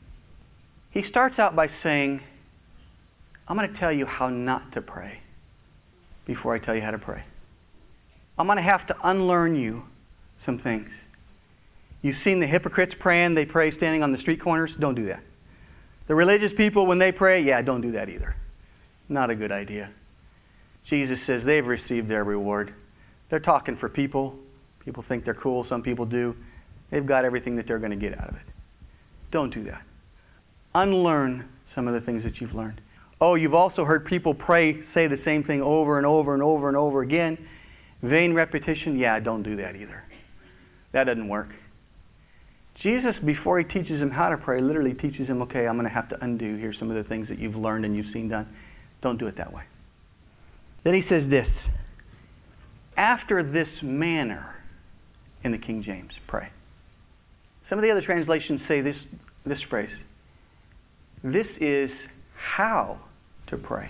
He starts out by saying, I'm going to tell you how not to pray before I tell you how to pray. I'm going to have to unlearn you some things. You've seen the hypocrites praying. They pray standing on the street corners. Don't do that. The religious people, when they pray, don't do that either. Not a good idea. Jesus says they've received their reward. They're talking for people. People think they're cool. Some people do. They've got everything that they're going to get out of it. Don't do that. Unlearn some of the things that you've learned. Oh, you've also heard people say the same thing over and over and over and over again. Vain repetition, don't do that either. That doesn't work. Jesus, before he teaches them how to pray, literally teaches them, okay, I'm going to have to undo. Here's some of the things that you've learned and you've seen done. Don't do it that way. Then he says this, after this manner, in the King James, pray. Some of the other translations say this phrase. This is how to pray.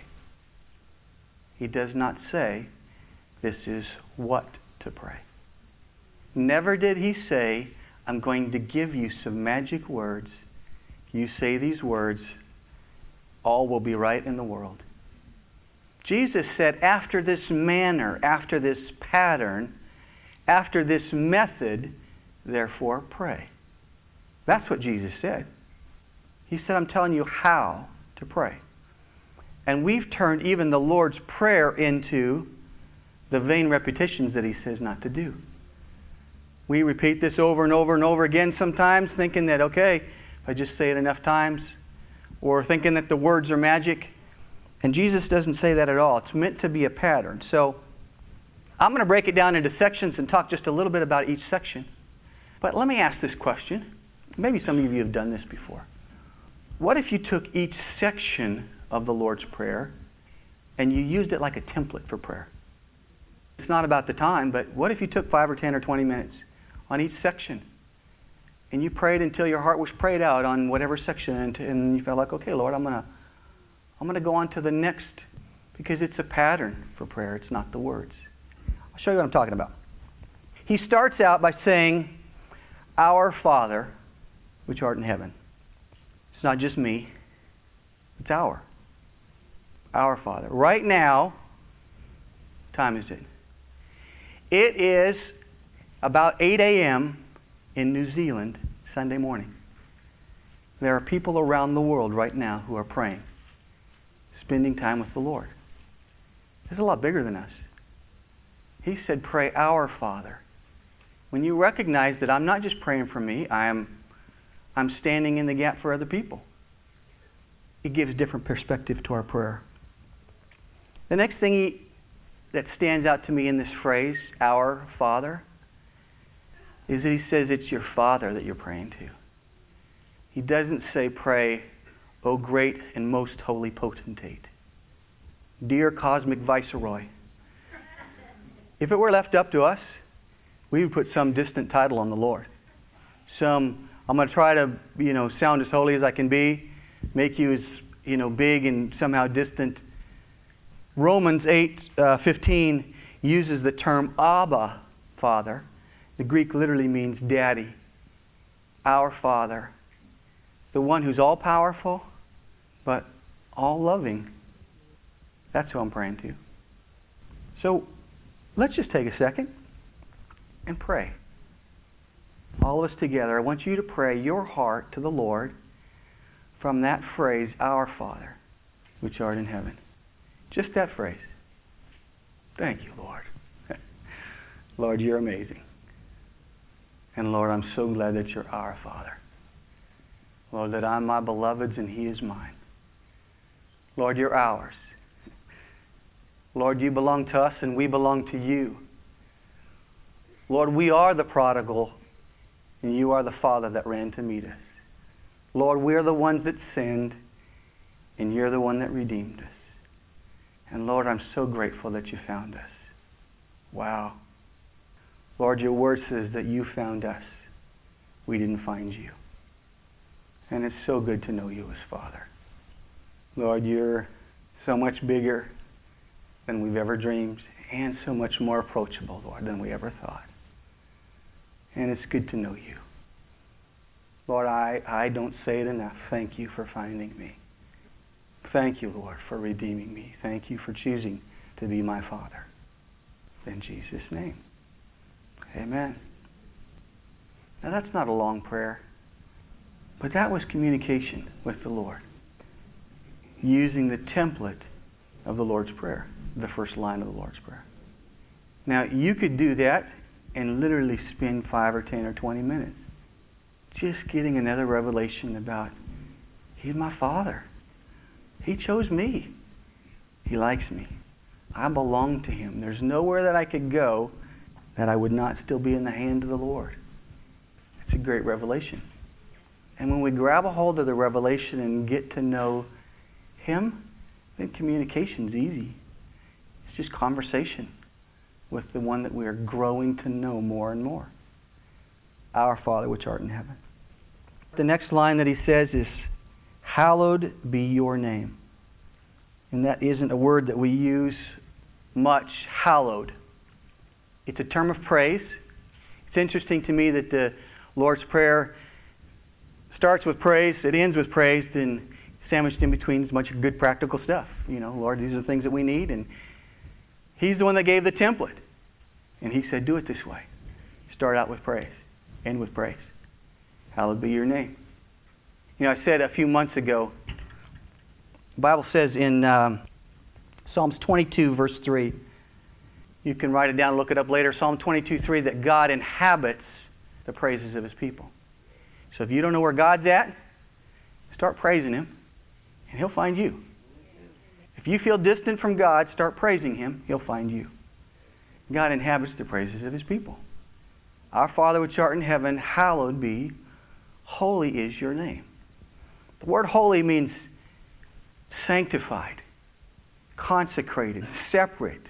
He does not say, this is what to pray. Never did he say, I'm going to give you some magic words. You say these words, all will be right in the world. Jesus said, after this manner, after this pattern, after this method, therefore pray. That's what Jesus said. He said, I'm telling you how to pray. And we've turned even the Lord's Prayer into the vain repetitions that he says not to do. We repeat this over and over and over again sometimes, thinking that, okay, if I just say it enough times, or thinking that the words are magic. And Jesus doesn't say that at all. It's meant to be a pattern. So I'm going to break it down into sections and talk just a little bit about each section. But let me ask this question. Maybe some of you have done this before. What if you took each section of the Lord's Prayer and you used it like a template for prayer? It's not about the time, but what if you took 5 or 10 or 20 minutes on each section and you prayed until your heart was prayed out on whatever section, and you felt like, okay, Lord, I'm going to go on to the next, because it's a pattern for prayer. It's not the words. I'll show you what I'm talking about. He starts out by saying, Our Father, which art in heaven. It's not just me. It's our Father. Right now, what time is it? It is about 8 a.m. in New Zealand, Sunday morning. There are people around the world right now who are praying, spending time with the Lord. It's a lot bigger than us. He said, pray our Father. When you recognize that I'm not just praying for me, I'm standing in the gap for other people. It gives different perspective to our prayer. The next thing that stands out to me in this phrase, our Father, is that he says it's your Father that you're praying to. He doesn't say pray, O great and most holy potentate. Dear cosmic viceroy. If it were left up to us, we would put some distant title on the Lord. I'm going to try to, sound as holy as I can be, make you as, big and somehow distant. Romans 8:15 uses the term Abba, Father. The Greek literally means daddy. Our Father. The one who's all-powerful, but all loving. That's who I'm praying to. So let's just take a second and pray. All of us together, I want you to pray your heart to the Lord from that phrase, Our Father, which art in heaven. Just that phrase. Thank you, Lord. Lord, you're amazing. And Lord, I'm so glad that you're our Father. Lord, that I'm my beloved's and He is mine. Lord, you're ours. Lord, you belong to us and we belong to you. Lord, we are the prodigal and you are the Father that ran to meet us. Lord, we're the ones that sinned and you're the one that redeemed us. And Lord, I'm so grateful that you found us. Wow. Lord, your word says that you found us. We didn't find you. And it's so good to know you as Father. Lord, you're so much bigger than we've ever dreamed and so much more approachable, Lord, than we ever thought. And it's good to know you. Lord, I don't say it enough. Thank you for finding me. Thank you, Lord, for redeeming me. Thank you for choosing to be my Father. In Jesus' name. Amen. Now that's not a long prayer, but that was communication with the Lord, using the template of the Lord's Prayer, the first line of the Lord's Prayer. Now you could do that and literally spend 5 or 10 or 20 minutes just getting another revelation about He's my Father. He chose me. He likes me. I belong to Him. There's nowhere that I could go that I would not still be in the hand of the Lord. It's a great revelation. And when we grab a hold of the revelation and get to know Him, then communication's easy. It's just conversation with the one that we are growing to know more and more. Our Father which art in heaven. The next line that he says is, hallowed be your name. And that isn't a word that we use much, hallowed. It's a term of praise. It's interesting to me that the Lord's Prayer starts with praise, it ends with praise, then sandwiched in between is a bunch of good practical stuff. You know, Lord, these are the things that we need. And He's the one that gave the template. And He said, do it this way. Start out with praise. End with praise. Hallowed be your name. You know, I said a few months ago, the Bible says in Psalms 22, verse 3, you can write it down and look it up later, Psalm 22, 3, that God inhabits the praises of His people. So if you don't know where God's at, start praising Him, and He'll find you. If you feel distant from God, start praising Him, He'll find you. God inhabits the praises of His people. Our Father which art in heaven, hallowed be, holy is your name. The word holy means sanctified, consecrated, separate,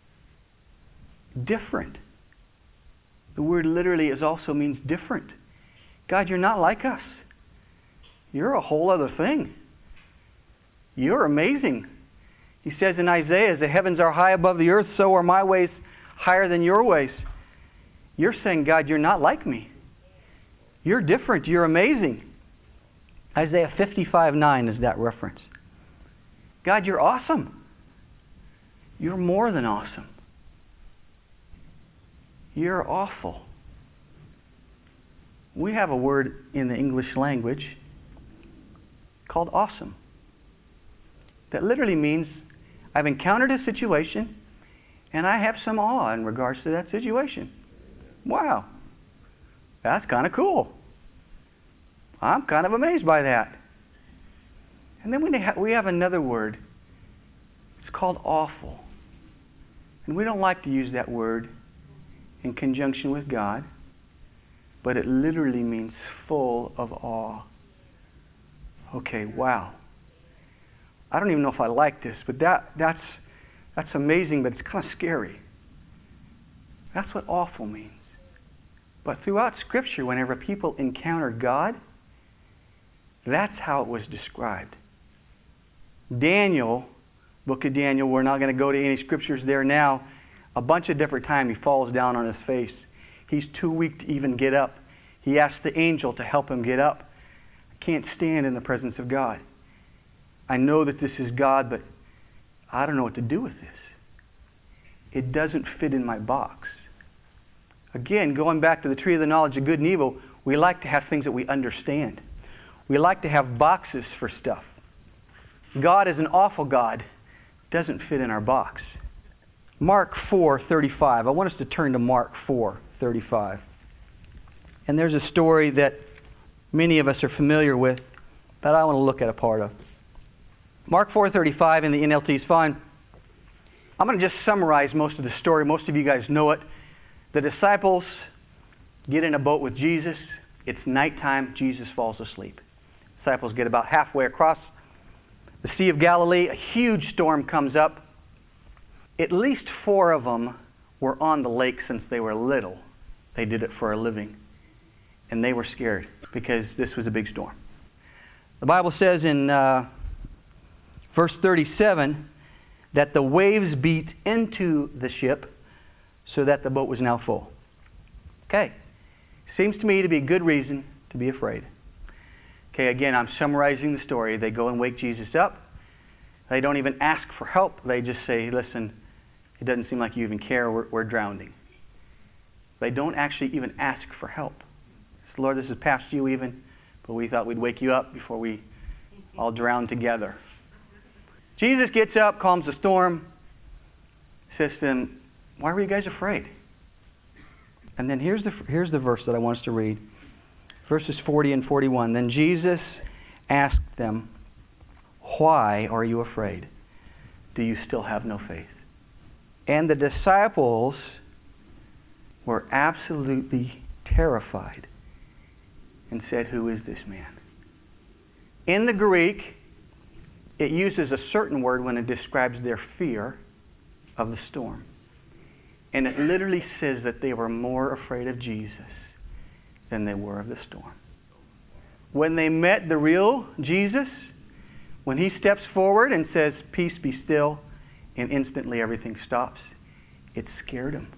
different. The word literally also means different. God, you're not like us. You're a whole other thing. You're amazing. He says in Isaiah, as the heavens are high above the earth, so are my ways higher than your ways. You're saying, God, you're not like me. You're different. You're amazing. Isaiah 55:9 is that reference. God, you're awesome. You're more than awesome. You're awful. We have a word in the English language called awesome. That literally means I've encountered a situation and I have some awe in regards to that situation. Wow, that's kind of cool. I'm kind of amazed by that. And then we have another word. It's called awful. And we don't like to use that word in conjunction with God, but it literally means full of awe. Okay, wow. I don't even know if I like this, but that's amazing, but it's kind of scary. That's what awful means. But throughout Scripture, whenever people encounter God, that's how it was described. Daniel, book of Daniel, we're not going to go to any scriptures there now. A bunch of different times he falls down on his face. He's too weak to even get up. He asks the angel to help him get up. I can't stand in the presence of God. I know that this is God, but I don't know what to do with this. It doesn't fit in my box. Again, going back to the tree of the knowledge of good and evil, we like to have things that we understand. We like to have boxes for stuff. God is an awful God. Doesn't fit in our box. Mark 4:35. I want us to turn to Mark 4:35. And there's a story that many of us are familiar with that I want to look at a part of. Mark 4:35 in the NLT is fine. I'm going to just summarize most of the story. Most of you guys know it. The disciples get in a boat with Jesus. It's nighttime. Jesus falls asleep. Disciples get about halfway across the Sea of Galilee. A huge storm comes up. At least 4 of them were on the lake since they were little. They did it for a living. And they were scared because this was a big storm. The Bible says in verse 37 that the waves beat into the ship so that the boat was now full. Okay. Seems to me to be a good reason to be afraid. Okay, again, I'm summarizing the story. They go and wake Jesus up. They don't even ask for help. They just say, listen, it doesn't seem like you even care. We're drowning. They don't actually even ask for help. So, Lord, this is past you even, but we thought we'd wake you up before we all drown together. Jesus gets up, calms the storm, says to them, why were you guys afraid? And then here's the verse that I want us to read. Verses 40 and 41. Then Jesus asked them, why are you afraid? Do you still have no faith? And the disciples were absolutely terrified and said, who is this man? In the Greek, it uses a certain word when it describes their fear of the storm. And it literally says that they were more afraid of Jesus than they were of the storm. When they met the real Jesus, when he steps forward and says, peace be still, and instantly everything stops, it scared them.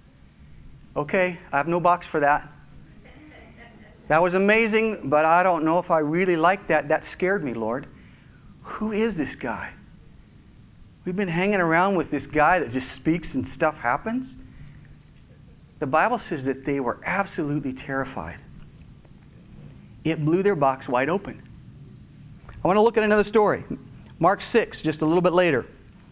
Okay, I have no box for that. That was amazing, but I don't know if I really like that. That scared me, Lord. Who is this guy? We've been hanging around with this guy that just speaks and stuff happens. The Bible says that they were absolutely terrified. It blew their box wide open. I want to look at another story. Mark 6, just a little bit later.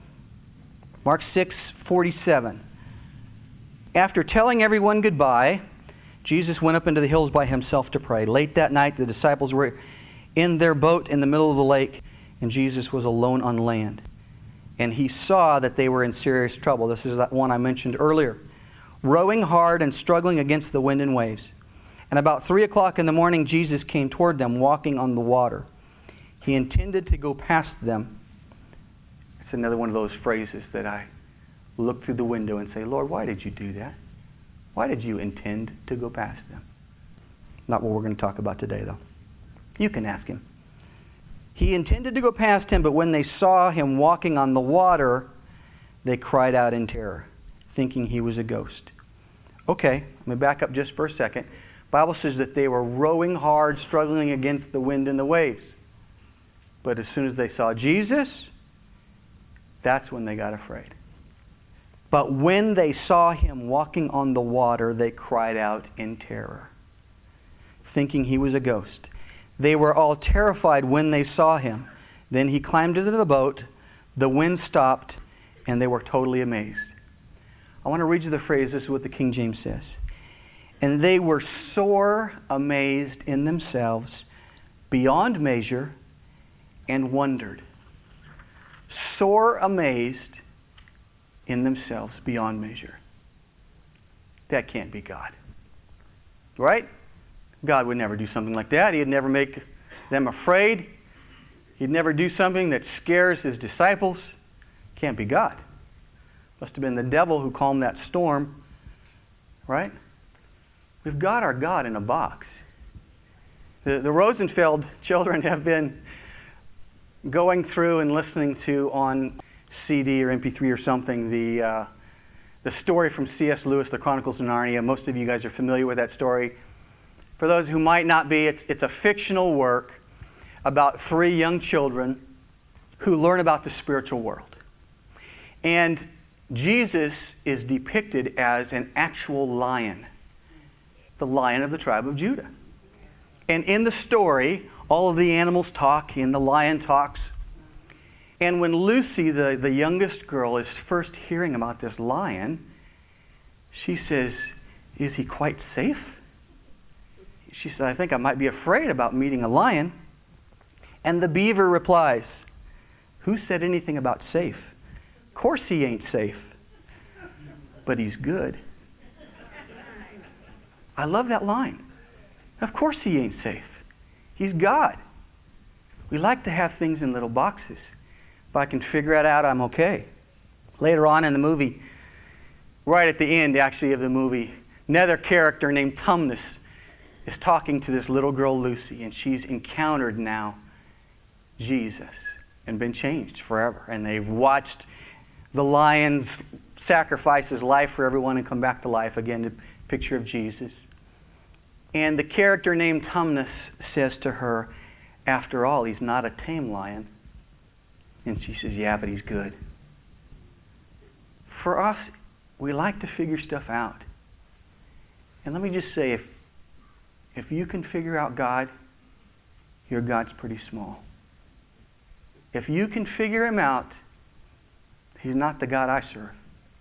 Mark 6:47. After telling everyone goodbye, Jesus went up into the hills by himself to pray. Late that night, the disciples were in their boat in the middle of the lake, and Jesus was alone on land. And he saw that they were in serious trouble. This is that one I mentioned earlier. Rowing hard and struggling against the wind and waves. And about 3 o'clock in the morning, Jesus came toward them, walking on the water. He intended to go past them. It's another one of those phrases that I look through the window and say, Lord, why did you do that? Why did you intend to go past them? Not what we're going to talk about today, though. You can ask him. He intended to go past him, but when they saw him walking on the water, they cried out in terror, thinking he was a ghost. Okay, let me back up just for a second. The Bible says that they were rowing hard, struggling against the wind and the waves. But as soon as they saw Jesus, that's when they got afraid. But when they saw him walking on the water, they cried out in terror, thinking he was a ghost. They were all terrified when they saw him. Then he climbed into the boat, the wind stopped, and they were totally amazed. I want to read you the phrase. This is what the King James says. And they were sore amazed in themselves, beyond measure, and wondered. Sore amazed in themselves, beyond measure. That can't be God. Right? God would never do something like that. He'd never make them afraid. He'd never do something that scares his disciples. Can't be God. Must have been the devil who calmed that storm. Right? We've got our God in a box. The Rosenfeld children have been going through and listening to on CD or MP3 or something the story from C.S. Lewis, The Chronicles of Narnia. Most of you guys are familiar with that story. For those who might not be, it's a fictional work about 3 young children who learn about the spiritual world. And Jesus is depicted as an actual lion, the lion of the tribe of Judah. And in the story, all of the animals talk and the lion talks. And when Lucy, the youngest girl, is first hearing about this lion, she says, "Is he quite safe?" She said, "I think I might be afraid about meeting a lion." And the beaver replies, "Who said anything about safe? Of course he ain't safe, but he's good." I love that line. Of course he ain't safe. He's God. We like to have things in little boxes. If I can figure it out, I'm okay. Later on in the movie, right at the end actually of the movie, another character named Tumnus is talking to this little girl Lucy, and she's encountered now Jesus and been changed forever. And they've watched the lions sacrifice his life for everyone and come back to life again, the picture of Jesus. And the character named Tumnus says to her, "After all, he's not a tame lion." And she says, "Yeah, but he's good." For us, we like to figure stuff out. And let me just say, if you can figure out God, your God's pretty small. If you can figure him out, he's not the God I serve.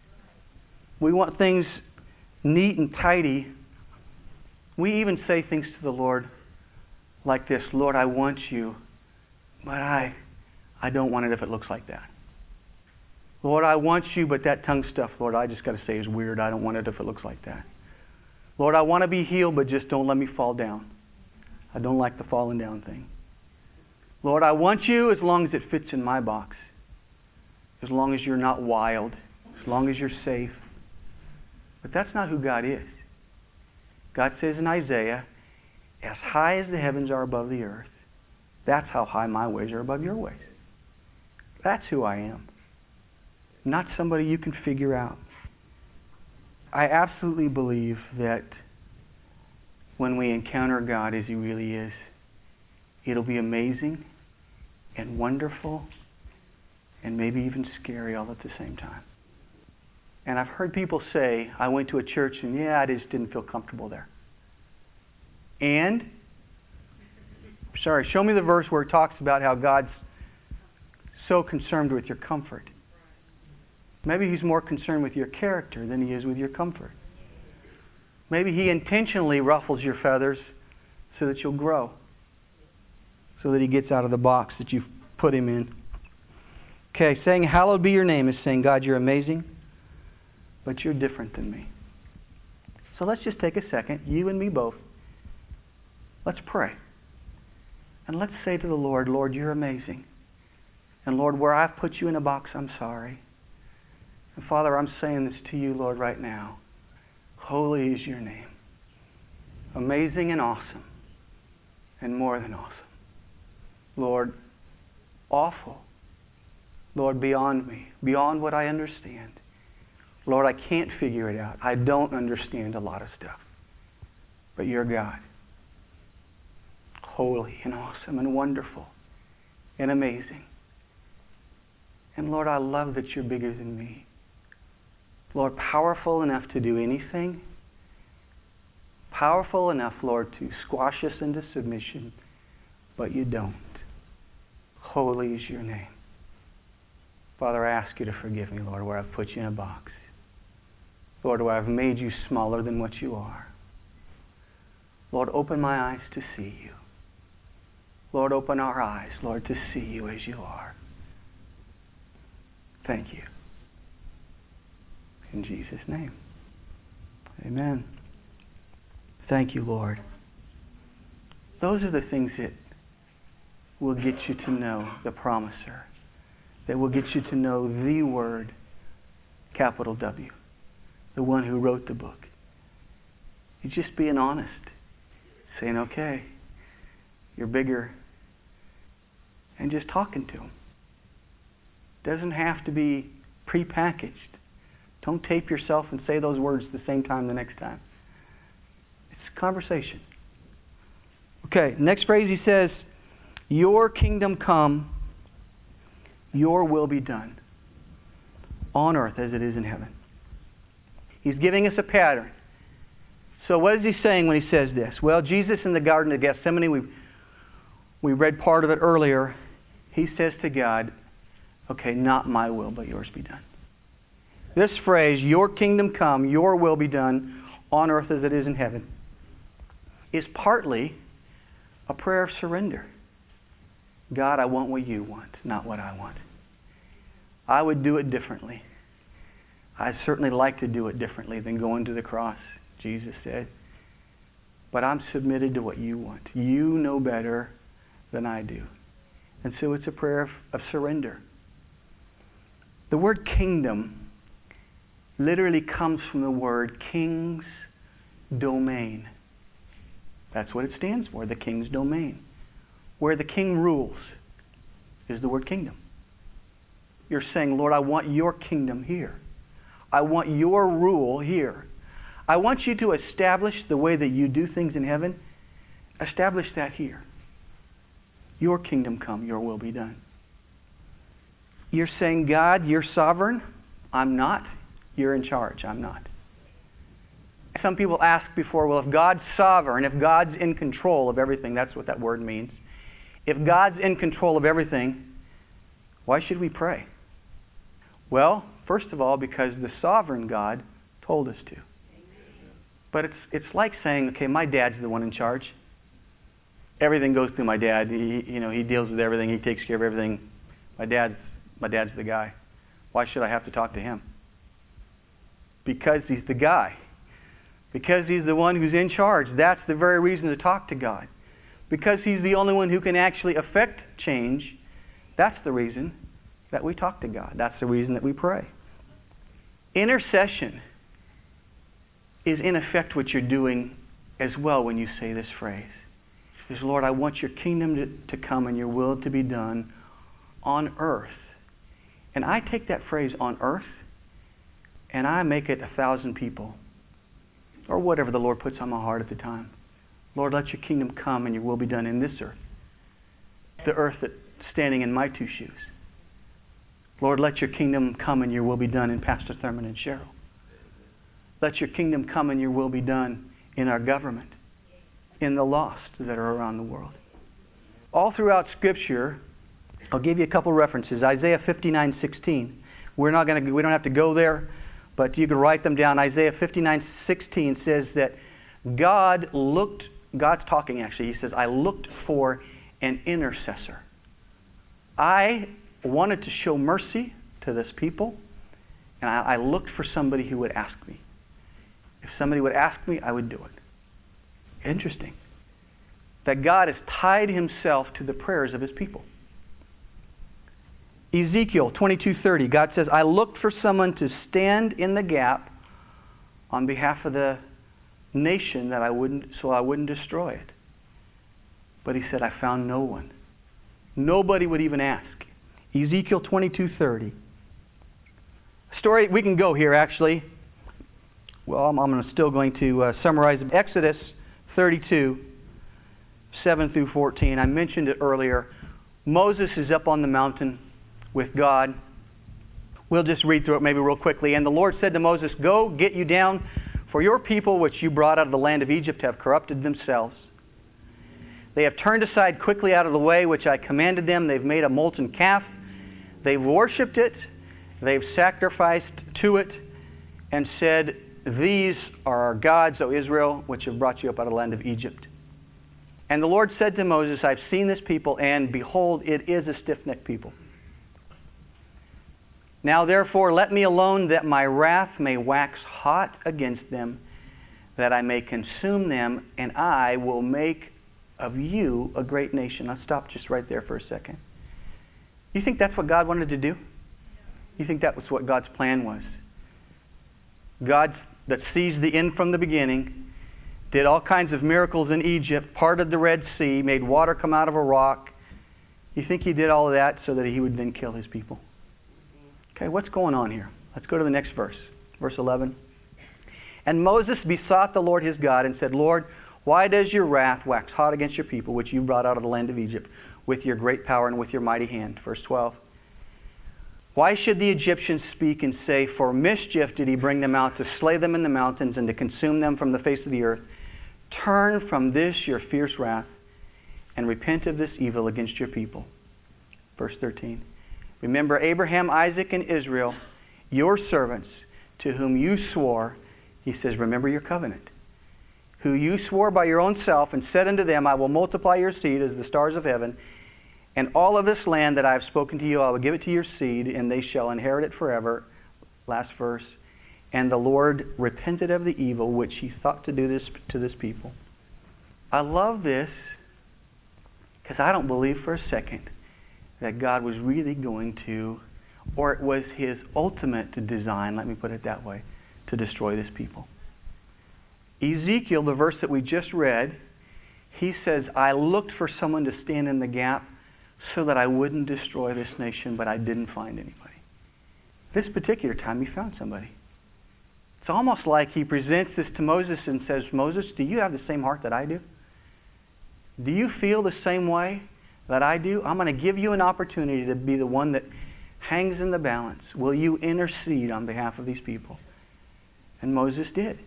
We want things neat and tidy. We even say things to the Lord like this: "Lord, I want you, but I don't want it if it looks like that. Lord, I want you, but that tongue stuff, Lord, I just got to say is weird. I don't want it if it looks like that. Lord, I want to be healed, but just don't let me fall down. I don't like the falling down thing. Lord, I want you as long as it fits in my box. As long as you're not wild. As long as you're safe." But that's not who God is. God says in Isaiah, "As high as the heavens are above the earth, that's how high my ways are above your ways." That's who I am. Not somebody you can figure out. I absolutely believe that when we encounter God as he really is, it'll be amazing and wonderful and maybe even scary all at the same time. And I've heard people say, "I went to a church and I just didn't feel comfortable there." And, show me the verse where it talks about how God's so concerned with your comfort. Maybe he's more concerned with your character than he is with your comfort. Maybe he intentionally ruffles your feathers so that you'll grow. So that he gets out of the box that you've put him in. Okay, saying "Hallowed be your name" is saying, "God, you're amazing, but you're different than me." So let's just take a second, you and me both. Let's pray. And let's say to the Lord, "Lord, you're amazing. And Lord, where I've put you in a box, I'm sorry. And Father, I'm saying this to you, Lord, right now. Holy is your name. Amazing and awesome. And more than awesome. Lord, awful. Lord, beyond me. Beyond what I understand. Lord, I can't figure it out. I don't understand a lot of stuff. But you're God. Holy and awesome and wonderful and amazing. And Lord, I love that you're bigger than me. Lord, powerful enough to do anything. Powerful enough, Lord, to squash us into submission. But you don't. Holy is your name. Father, I ask you to forgive me, Lord, where I've put you in a box. Lord, where I've made you smaller than what you are. Lord, open my eyes to see you. Lord, open our eyes, Lord, to see you as you are. Thank you. In Jesus' name. Amen. Thank you, Lord. Those are the things that will get you to know the promiser. That will get you to know the Word, capital W. The one who wrote the book. You're just being honest. Saying, okay, you're bigger. And just talking to him. Doesn't have to be prepackaged. Don't tape yourself and say those words at the same time the next time. It's a conversation. Okay, next phrase he says, "Your kingdom come, your will be done on earth as it is in heaven. He's giving us a pattern. So what is he saying when he says this? Well, Jesus in the Garden of Gethsemane, we read part of it earlier. He says to God, okay, not my will, but yours be done. This phrase, your kingdom come, your will be done on earth as it is in heaven, is partly a prayer of surrender. God, I want what you want, not what I want. I would do it differently. I certainly like to do it differently than going to the cross, Jesus said. But I'm submitted to what you want. You know better than I do. And so it's a prayer of surrender. The word kingdom literally comes from the word king's domain. That's what it stands for, the king's domain. Where the king rules is the word kingdom. You're saying, Lord, I want your kingdom here. I want your rule here. I want you to establish the way that you do things in heaven. Establish that here. Your kingdom come, your will be done. You're saying, God, you're sovereign. I'm not. You're in charge. I'm not. Some people ask before, well, if God's sovereign, if God's in control of everything, that's what that word means. If God's in control of everything, why should we pray? Well, first of all, because the sovereign God told us to. But it's like saying, okay, my dad's the one in charge. Everything goes through my dad. He deals with everything. He takes care of everything. My dad's the guy. Why should I have to talk to him? Because he's the guy. Because he's the one who's in charge. That's the very reason to talk to God. Because he's the only one who can actually affect change. That's the reason that we talk to God. That's the reason that we pray. Intercession is in effect what you're doing as well when you say this phrase. Is, Lord, I want your kingdom to come and your will to be done on earth. And I take that phrase on earth and I make it 1,000 people. Or whatever the Lord puts on my heart at the time. Lord, let your kingdom come and your will be done in this earth. The earth that's standing in my two shoes. Lord, let your kingdom come and your will be done in Pastor Thurman and Cheryl. Let your kingdom come and your will be done in our government, in the lost that are around the world. All throughout Scripture, I'll give you a couple references. Isaiah 59:16. We don't have to go there, but you can write them down. Isaiah 59:16 says that God's talking actually. He says, I looked for an intercessor. I wanted to show mercy to this people, and I looked for somebody who would ask me. If somebody would ask me, I would do it. Interesting. That God has tied himself to the prayers of his people. Ezekiel 22:30, God says, I looked for someone to stand in the gap on behalf of the nation that I wouldn't destroy it. But he said, I found no one. Nobody would even ask. Ezekiel 22:30. Story, we can go here actually. Well, I'm still going to summarize Exodus 32, 7 through 14. I mentioned it earlier. Moses is up on the mountain with God. We'll just read through it maybe real quickly. And the Lord said to Moses, go, get you down, for your people which you brought out of the land of Egypt have corrupted themselves. They have turned aside quickly out of the way which I commanded them. They've made a molten calf. They've worshipped it. They've sacrificed to it and said, these are our gods, O Israel, which have brought you up out of the land of Egypt. And the Lord said to Moses, I've seen this people, and behold, it is a stiff-necked people. Now therefore let me alone, that my wrath may wax hot against them, that I may consume them, and I will make of you a great nation. I'll stop just right there for a second. You think that's what God wanted to do? You think that was what God's plan was? God that sees the end from the beginning, did all kinds of miracles in Egypt, parted the Red Sea, made water come out of a rock. You think he did all of that so that he would then kill his people? Okay, what's going on here? Let's go to the next verse. Verse 11. And Moses besought the Lord his God and said, Lord, why does your wrath wax hot against your people, which you brought out of the land of Egypt, with your great power and with your mighty hand? Verse 12. Why should the Egyptians speak and say, for mischief did he bring them out, to slay them in the mountains and to consume them from the face of the earth? Turn from this your fierce wrath and repent of this evil against your people. Verse 13. Remember Abraham, Isaac, and Israel, your servants, to whom you swore, he says, remember your covenant, who you swore by your own self and said unto them, I will multiply your seed as the stars of heaven, and all of this land that I have spoken to you, I will give it to your seed, and they shall inherit it forever. Last verse. And the Lord repented of the evil which he thought to do this to this people. I love this because I don't believe for a second that God was really going to, or it was his ultimate design, let me put it that way, to destroy this people. Ezekiel, the verse that we just read, he says, I looked for someone to stand in the gap so that I wouldn't destroy this nation, but I didn't find anybody. This particular time, he found somebody. It's almost like he presents this to Moses and says, Moses, do you have the same heart that I do? Do you feel the same way that I do? I'm going to give you an opportunity to be the one that hangs in the balance. Will you intercede on behalf of these people? And Moses did.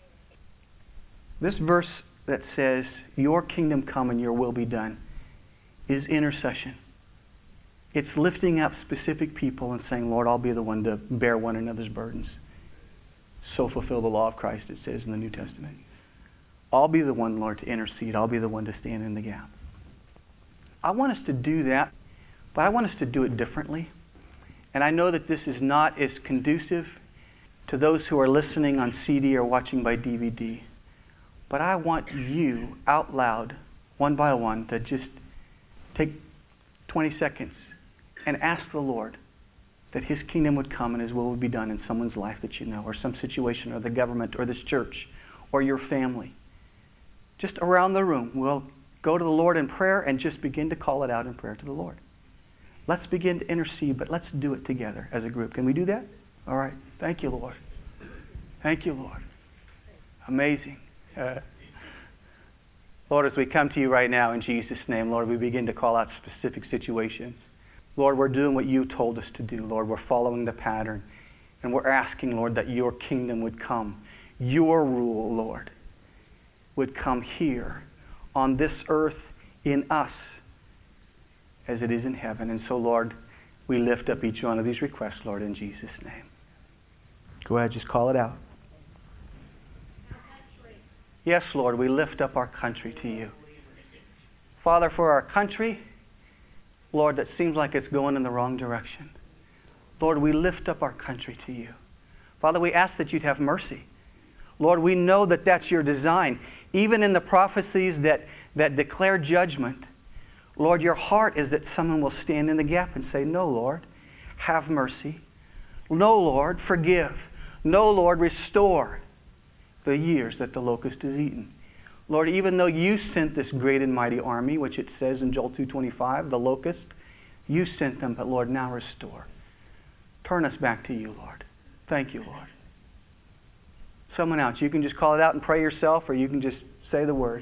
This verse that says, your kingdom come and your will be done, is intercession. It's lifting up specific people and saying, Lord, I'll be the one to bear one another's burdens. So fulfill the law of Christ, it says in the New Testament. I'll be the one, Lord, to intercede. I'll be the one to stand in the gap. I want us to do that, but I want us to do it differently. And I know that this is not as conducive to those who are listening on CD or watching by DVD. But I want you, out loud, one by one, to just take 20 seconds and ask the Lord that his kingdom would come and his will would be done in someone's life that you know, or some situation, or the government, or this church, or your family. Just around the room, we'll go to the Lord in prayer and just begin to call it out in prayer to the Lord. Let's begin to intercede, but let's do it together as a group. Can we do that? All right. Thank you, Lord. Thank you, Lord. Amazing. Lord, as we come to you right now in Jesus' name, Lord, we begin to call out specific situations. Lord, we're doing what you told us to do. Lord, we're following the pattern. And we're asking, Lord, that your kingdom would come. Your rule, Lord, would come here on this earth in us as it is in heaven. And so, Lord, we lift up each one of these requests, Lord, in Jesus' name. Go ahead, just call it out. Yes, Lord, we lift up our country to you. Father, for our country, Lord, that seems like it's going in the wrong direction. Lord, we lift up our country to you. Father, we ask that you'd have mercy. Lord, we know that that's your design. Even in the prophecies that declare judgment, Lord, your heart is that someone will stand in the gap and say, no, Lord, have mercy. No, Lord, forgive. No, Lord, restore the years that the locust has eaten. Lord, even though you sent this great and mighty army, which it says in Joel 2:25, the locust, you sent them, but Lord, now restore. Turn us back to you, Lord. Thank you, Lord. Someone else, you can just call it out and pray yourself, or you can just say the word.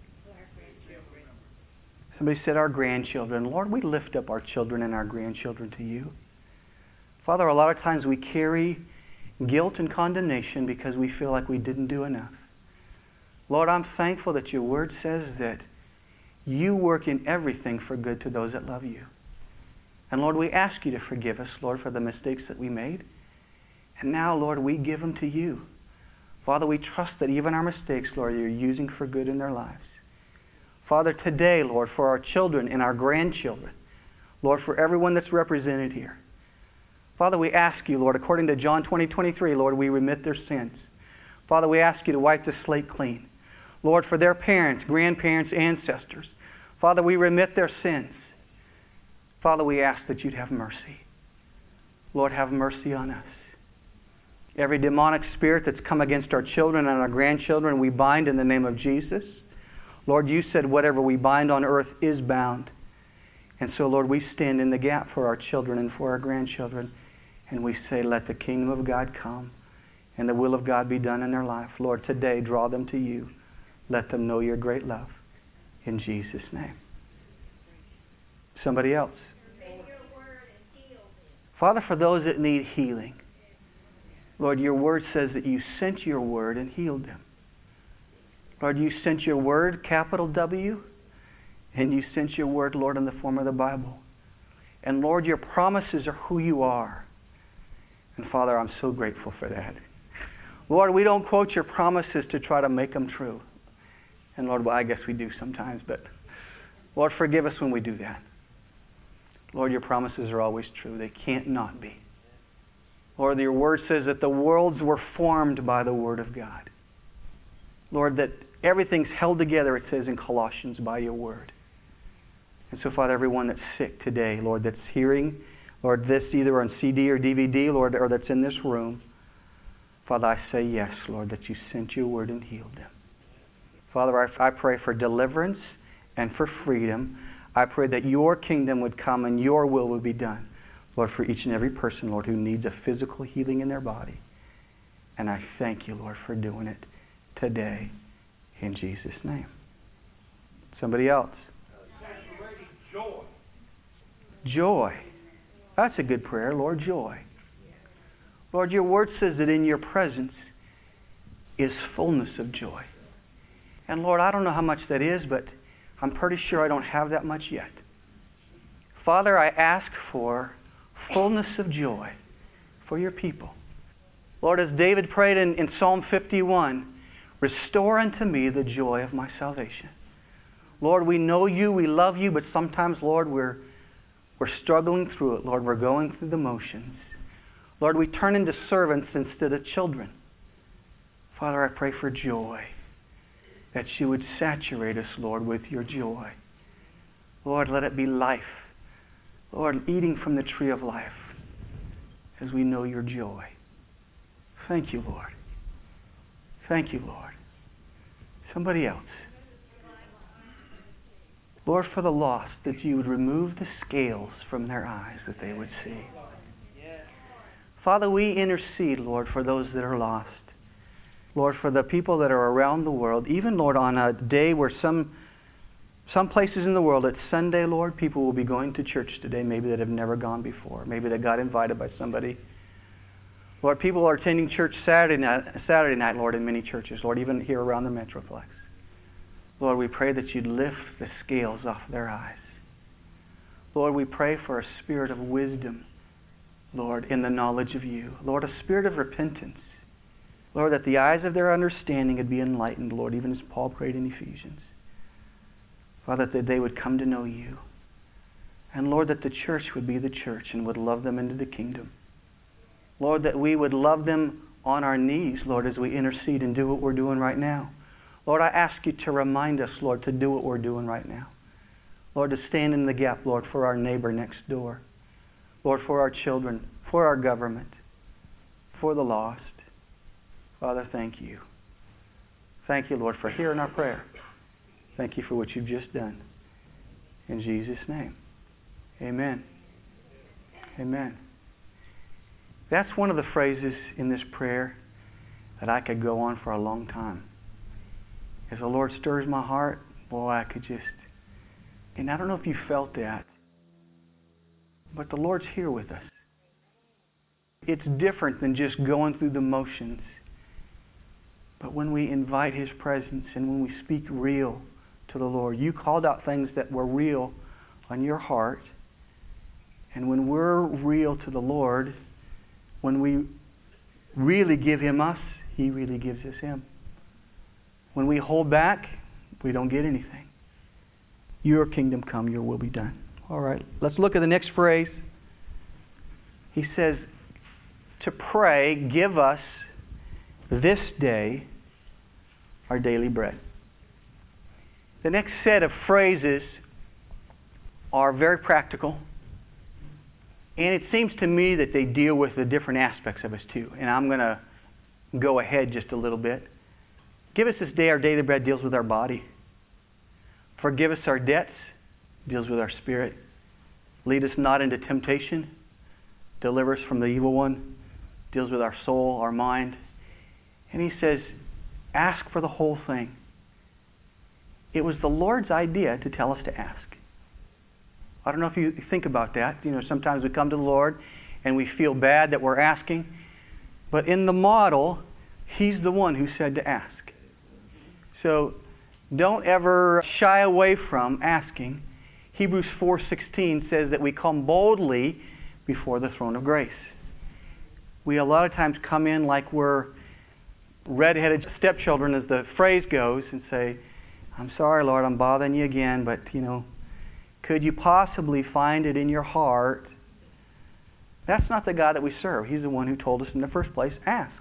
Somebody said our grandchildren. Lord, we lift up our children and our grandchildren to you. Father, a lot of times we carry guilt and condemnation because we feel like we didn't do enough. Lord, I'm thankful that your word says that you work in everything for good to those that love you. And Lord, we ask you to forgive us, Lord, for the mistakes that we made. And now, Lord, we give them to you. Father, we trust that even our mistakes, Lord, you're using for good in their lives. Father, today, Lord, for our children and our grandchildren, Lord, for everyone that's represented here, Father, we ask you, Lord, according to John 20:23, Lord, we remit their sins. Father, we ask you to wipe the slate clean. Lord, for their parents, grandparents, ancestors, Father, we remit their sins. Father, we ask that you'd have mercy. Lord, have mercy on us. Every demonic spirit that's come against our children and our grandchildren, we bind in the name of Jesus. Lord, you said whatever we bind on earth is bound. And so, Lord, we stand in the gap for our children and for our grandchildren. And we say, let the kingdom of God come and the will of God be done in their life. Lord, today, draw them to you. Let them know your great love. In Jesus' name. Somebody else. Father, for those that need healing, Lord, your word says that you sent your word and healed them. Lord, you sent your word, capital W, and you sent your word, Lord, in the form of the Bible. And Lord, your promises are who you are. And Father, I'm so grateful for that. Lord, we don't quote your promises to try to make them true. And Lord, well, I guess we do sometimes, but Lord, forgive us when we do that. Lord, your promises are always true. They can't not be. Lord, your word says that the worlds were formed by the word of God. Lord, that everything's held together, it says in Colossians, by your word. And so, Father, everyone that's sick today, Lord, that's hearing, Lord, this either on CD or DVD, Lord, or that's in this room, Father, I say yes, Lord, that you sent your word and healed them. Father, I pray for deliverance and for freedom. I pray that your kingdom would come and your will would be done, Lord, for each and every person, Lord, who needs a physical healing in their body. And I thank you, Lord, for doing it today in Jesus' name. Somebody else. Joy. Joy. That's a good prayer, Lord, joy. Lord, your word says that in your presence is fullness of joy. And Lord, I don't know how much that is, but I'm pretty sure I don't have that much yet. Father, I ask for fullness of joy for your people. Lord, as David prayed in Psalm 51, restore unto me the joy of my salvation. Lord, we know you, we love you, but sometimes, Lord, we're struggling through it. Lord, we're going through the motions. Lord, we turn into servants instead of children. Father, I pray for joy, that you would saturate us, Lord, with your joy. Lord, let it be life. Lord, eating from the tree of life as we know your joy. Thank you, Lord. Thank you, Lord. Somebody else. Lord, for the lost, that you would remove the scales from their eyes that they would see. Father, we intercede, Lord, for those that are lost. Lord, for the people that are around the world, even, Lord, on a day where some places in the world, it's Sunday, Lord, people will be going to church today, maybe that have never gone before. Maybe they got invited by somebody. Lord, people are attending church Saturday night, Lord, in many churches, Lord, even here around the Metroplex. Lord, we pray that you'd lift the scales off their eyes. Lord, we pray for a spirit of wisdom, Lord, in the knowledge of you. Lord, a spirit of repentance. Lord, that the eyes of their understanding would be enlightened, Lord, even as Paul prayed in Ephesians. Father, that they would come to know you. And Lord, that the church would be the church and would love them into the kingdom. Lord, that we would love them on our knees, Lord, as we intercede and do what we're doing right now. Lord, I ask you to remind us, Lord, to do what we're doing right now. Lord, to stand in the gap, Lord, for our neighbor next door. Lord, for our children, for our government, for the lost. Father, thank you. Thank you, Lord, for hearing our prayer. Thank you for what you've just done. In Jesus' name, amen. Amen. That's one of the phrases in this prayer that I could go on for a long time. As the Lord stirs my heart, boy, I could just... And I don't know if you felt that, but the Lord's here with us. It's different than just going through the motions. But when we invite His presence and when we speak real to the Lord, you called out things that were real on your heart. And when we're real to the Lord, when we really give Him us, He really gives us Him. When we hold back, we don't get anything. Your kingdom come, your will be done. All right, let's look at the next phrase. He says, to pray, give us this day our daily bread. The next set of phrases are very practical. And it seems to me that they deal with the different aspects of us too. And I'm going to go ahead just a little bit. Give us this day our daily bread deals with our body. Forgive us our debts deals with our spirit. Lead us not into temptation. Deliver us from the evil one. Deals with our soul, our mind. And he says, ask for the whole thing. It was the Lord's idea to tell us to ask. I don't know if you think about that. You know, sometimes we come to the Lord and we feel bad that we're asking. But in the model, He's the one who said to ask. So don't ever shy away from asking. Hebrews 4:16 says that we come boldly before the throne of grace. We a lot of times come in like we're red-headed stepchildren, as the phrase goes, and say, I'm sorry, Lord, I'm bothering you again, but, could you possibly find it in your heart? That's not the God that we serve. He's the one who told us in the first place, ask.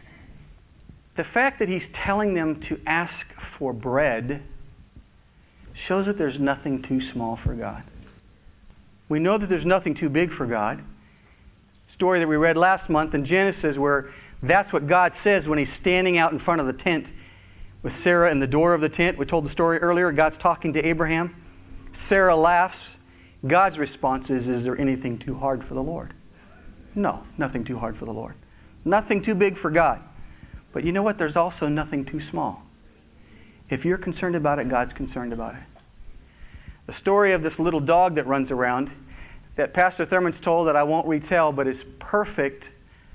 The fact that He's telling them to ask for bread shows that there's nothing too small for God. We know that there's nothing too big for God. Story that we read last month in Genesis, where that's what God says when He's standing out in front of the tent with Sarah in the door of the tent. We told the story earlier. God's talking to Abraham. Sarah laughs. God's response is there anything too hard for the Lord? No, nothing too hard for the Lord. Nothing too big for God. But you know what? There's also nothing too small. If you're concerned about it, God's concerned about it. The story of this little dog that runs around that Pastor Thurman's told that I won't retell, but is perfect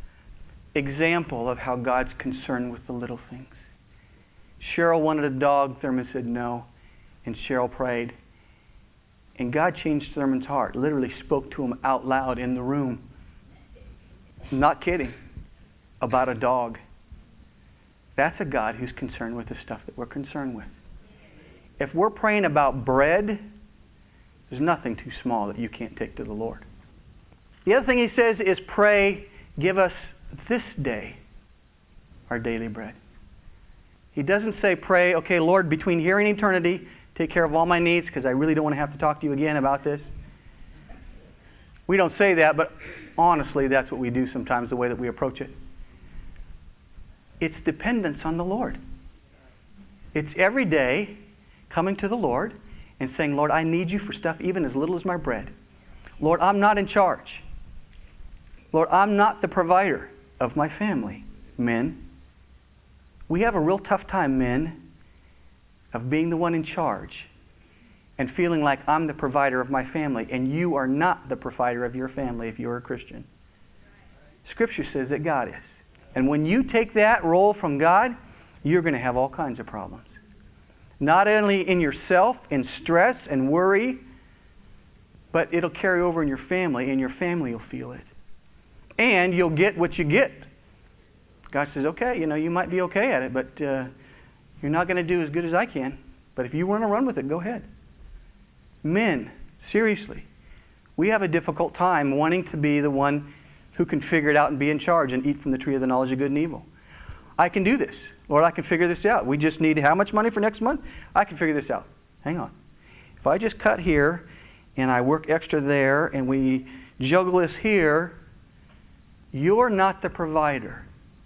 example of how God's concerned with the little things. Cheryl wanted a dog. Thurman said no. And Cheryl prayed. And God changed Thurman's heart. Literally spoke to him out loud in the room. Not kidding. About a dog. That's a God who's concerned with the stuff that we're concerned with. If we're praying about bread, there's nothing too small that you can't take to the Lord. The other thing He says is pray, give us this day our daily bread. He doesn't say pray, okay, Lord, between here and eternity, take care of all my needs because I really don't want to have to talk to you again about this. We don't say that, but honestly, that's what we do sometimes, the way that we approach it. It's dependence on the Lord. It's every day coming to the Lord and saying, Lord, I need you for stuff even as little as my bread. Lord, I'm not in charge. Lord, I'm not the provider of my family. Men, we have a real tough time, men, of being the one in charge and feeling like I'm the provider of my family, and you are not the provider of your family if you're a Christian. Scripture says that God is. And when you take that role from God, you're going to have all kinds of problems. Not only in yourself, in stress and worry, but it'll carry over in your family, and your family will feel it. And you'll get what you get. God says, okay, you might be okay at it, but you're not going to do as good as I can. But if you want to run with it, go ahead. Men, seriously, we have a difficult time wanting to be the one who can figure it out and be in charge and eat from the tree of the knowledge of good and evil. I can do this. Lord, I can figure this out. We just need how much money for next month? I can figure this out. Hang on. If I just cut here and I work extra there and we juggle this here, you're not the provider.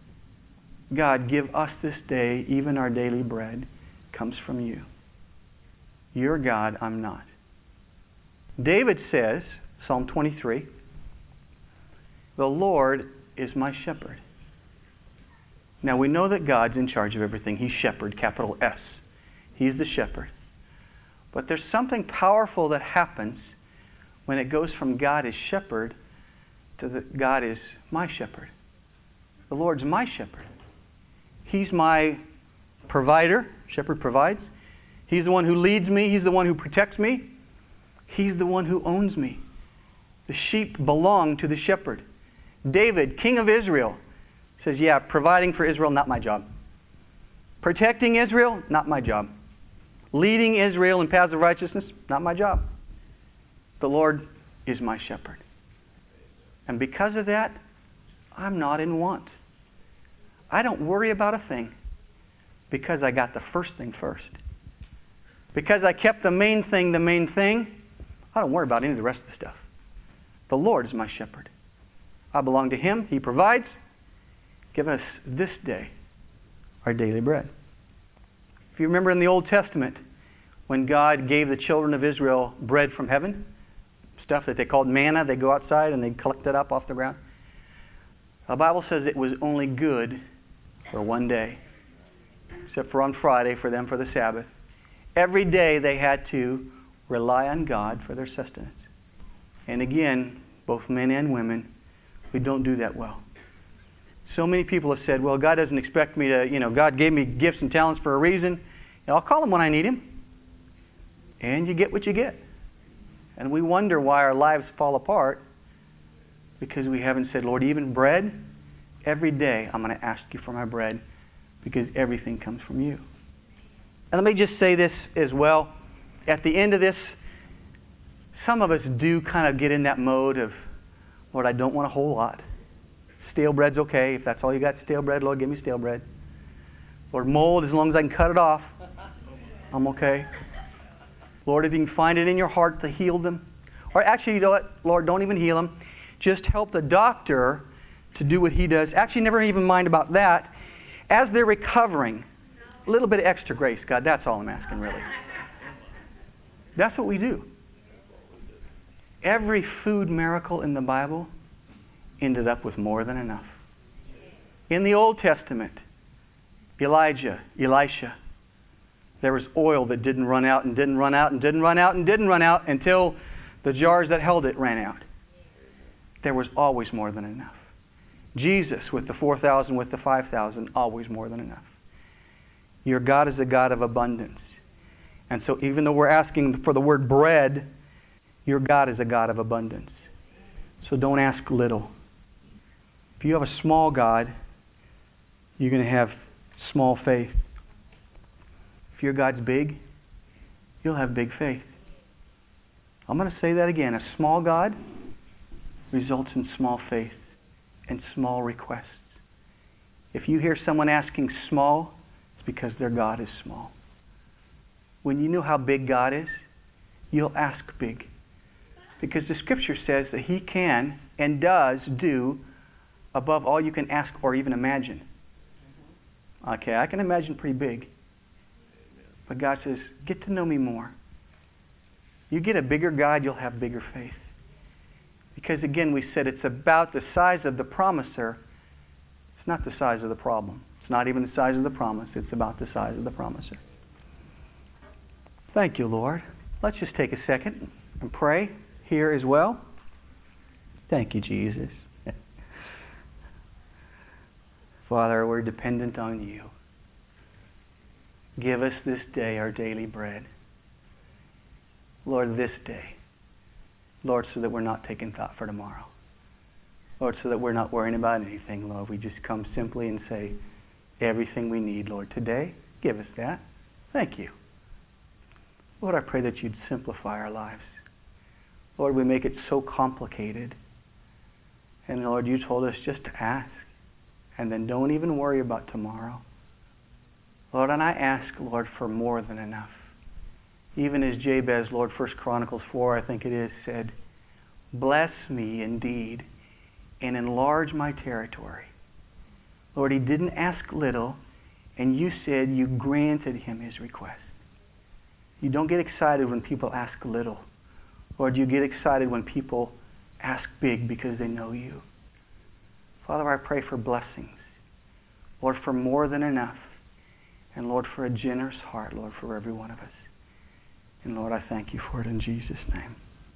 God, give us this day, even our daily bread comes from you. You're God, I'm not. David says, Psalm 23, the Lord is my shepherd. Now we know that God's in charge of everything. He's shepherd, capital S. He's the shepherd. But there's something powerful that happens when it goes from God as shepherd to God is my shepherd. The Lord's my shepherd. He's my provider. Shepherd provides. He's the one who leads me. He's the one who protects me. He's the one who owns me. The sheep belong to the shepherd. David, king of Israel, says, yeah, providing for Israel, not my job. Protecting Israel, not my job. Leading Israel in paths of righteousness, not my job. The Lord is my shepherd. And because of that, I'm not in want. I don't worry about a thing because I got the first thing first. Because I kept the main thing, I don't worry about any of the rest of the stuff. The Lord is my shepherd. I belong to Him. He provides. Give us this day our daily bread. If you remember in the Old Testament, when God gave the children of Israel bread from heaven, stuff that they called manna, they go outside and they collect it up off the ground. The Bible says it was only good for one day, except for on Friday for them for the Sabbath. Every day they had to rely on God for their sustenance. And again, both men and women, We don't do that well. So many people have said, well, God doesn't expect me to, God gave me gifts and talents for a reason. I'll call Him when I need Him. And you get what you get. And we wonder why our lives fall apart because we haven't said, Lord, even bread, every day I'm going to ask you for my bread because everything comes from you. And let me just say this as well. At the end of this, some of us do kind of get in that mode of, Lord, I don't want a whole lot. Stale bread's okay. If that's all you got, stale bread, Lord, give me stale bread. Lord, mold, as long as I can cut it off, I'm okay. Lord, if you can find it in your heart to heal them. Or actually, you know what? Lord, don't even heal them. Just help the doctor to do what he does. Actually, never even mind about that. As they're recovering, a little bit of extra grace, God. That's all I'm asking, really. That's what we do. Every food miracle in the Bible ended up with more than enough. In the Old Testament, Elijah, Elisha, there was oil that didn't run out and didn't run out and didn't run out and didn't run out until the jars that held it ran out. There was always more than enough. Jesus with the 4,000, with the 5,000, always more than enough. Your God is a God of abundance. And so even though we're asking for the word bread, your God is a God of abundance. So don't ask little. If you have a small God, you're going to have small faith. If your God's big, you'll have big faith. I'm going to say that again. A small God results in small faith and small requests. If you hear someone asking small, it's because their God is small. When you know how big God is, you'll ask big. Because the Scripture says that He can and does do above all you can ask or even imagine. Okay, I can imagine pretty big. But God says, get to know me more. You get a bigger God, you'll have bigger faith. Because again, we said it's about the size of the promiser. It's not the size of the problem. It's not even the size of the promise. It's about the size of the promiser. Thank you, Lord. Let's just take a second and pray here as well. Thank you, Jesus. Father, we're dependent on you. Give us this day our daily bread. Lord, this day. Lord, so that we're not taking thought for tomorrow. Lord, so that we're not worrying about anything, Lord. We just come simply and say, everything we need, Lord, today, give us that. Thank you. Lord, I pray that you'd simplify our lives. Lord, we make it so complicated. And Lord, you told us just to ask. And then don't even worry about tomorrow. Lord, and I ask, Lord, for more than enough. Even as Jabez, Lord, 1 Chronicles 4, I think it is, said, bless me indeed and enlarge my territory. Lord, he didn't ask little, and you said you granted him his request. You don't get excited when people ask little. Lord, you get excited when people ask big because they know you. Father, I pray for blessings. Lord, for more than enough. And Lord, for a generous heart, Lord, for every one of us. And Lord, I thank you for it in Jesus' name.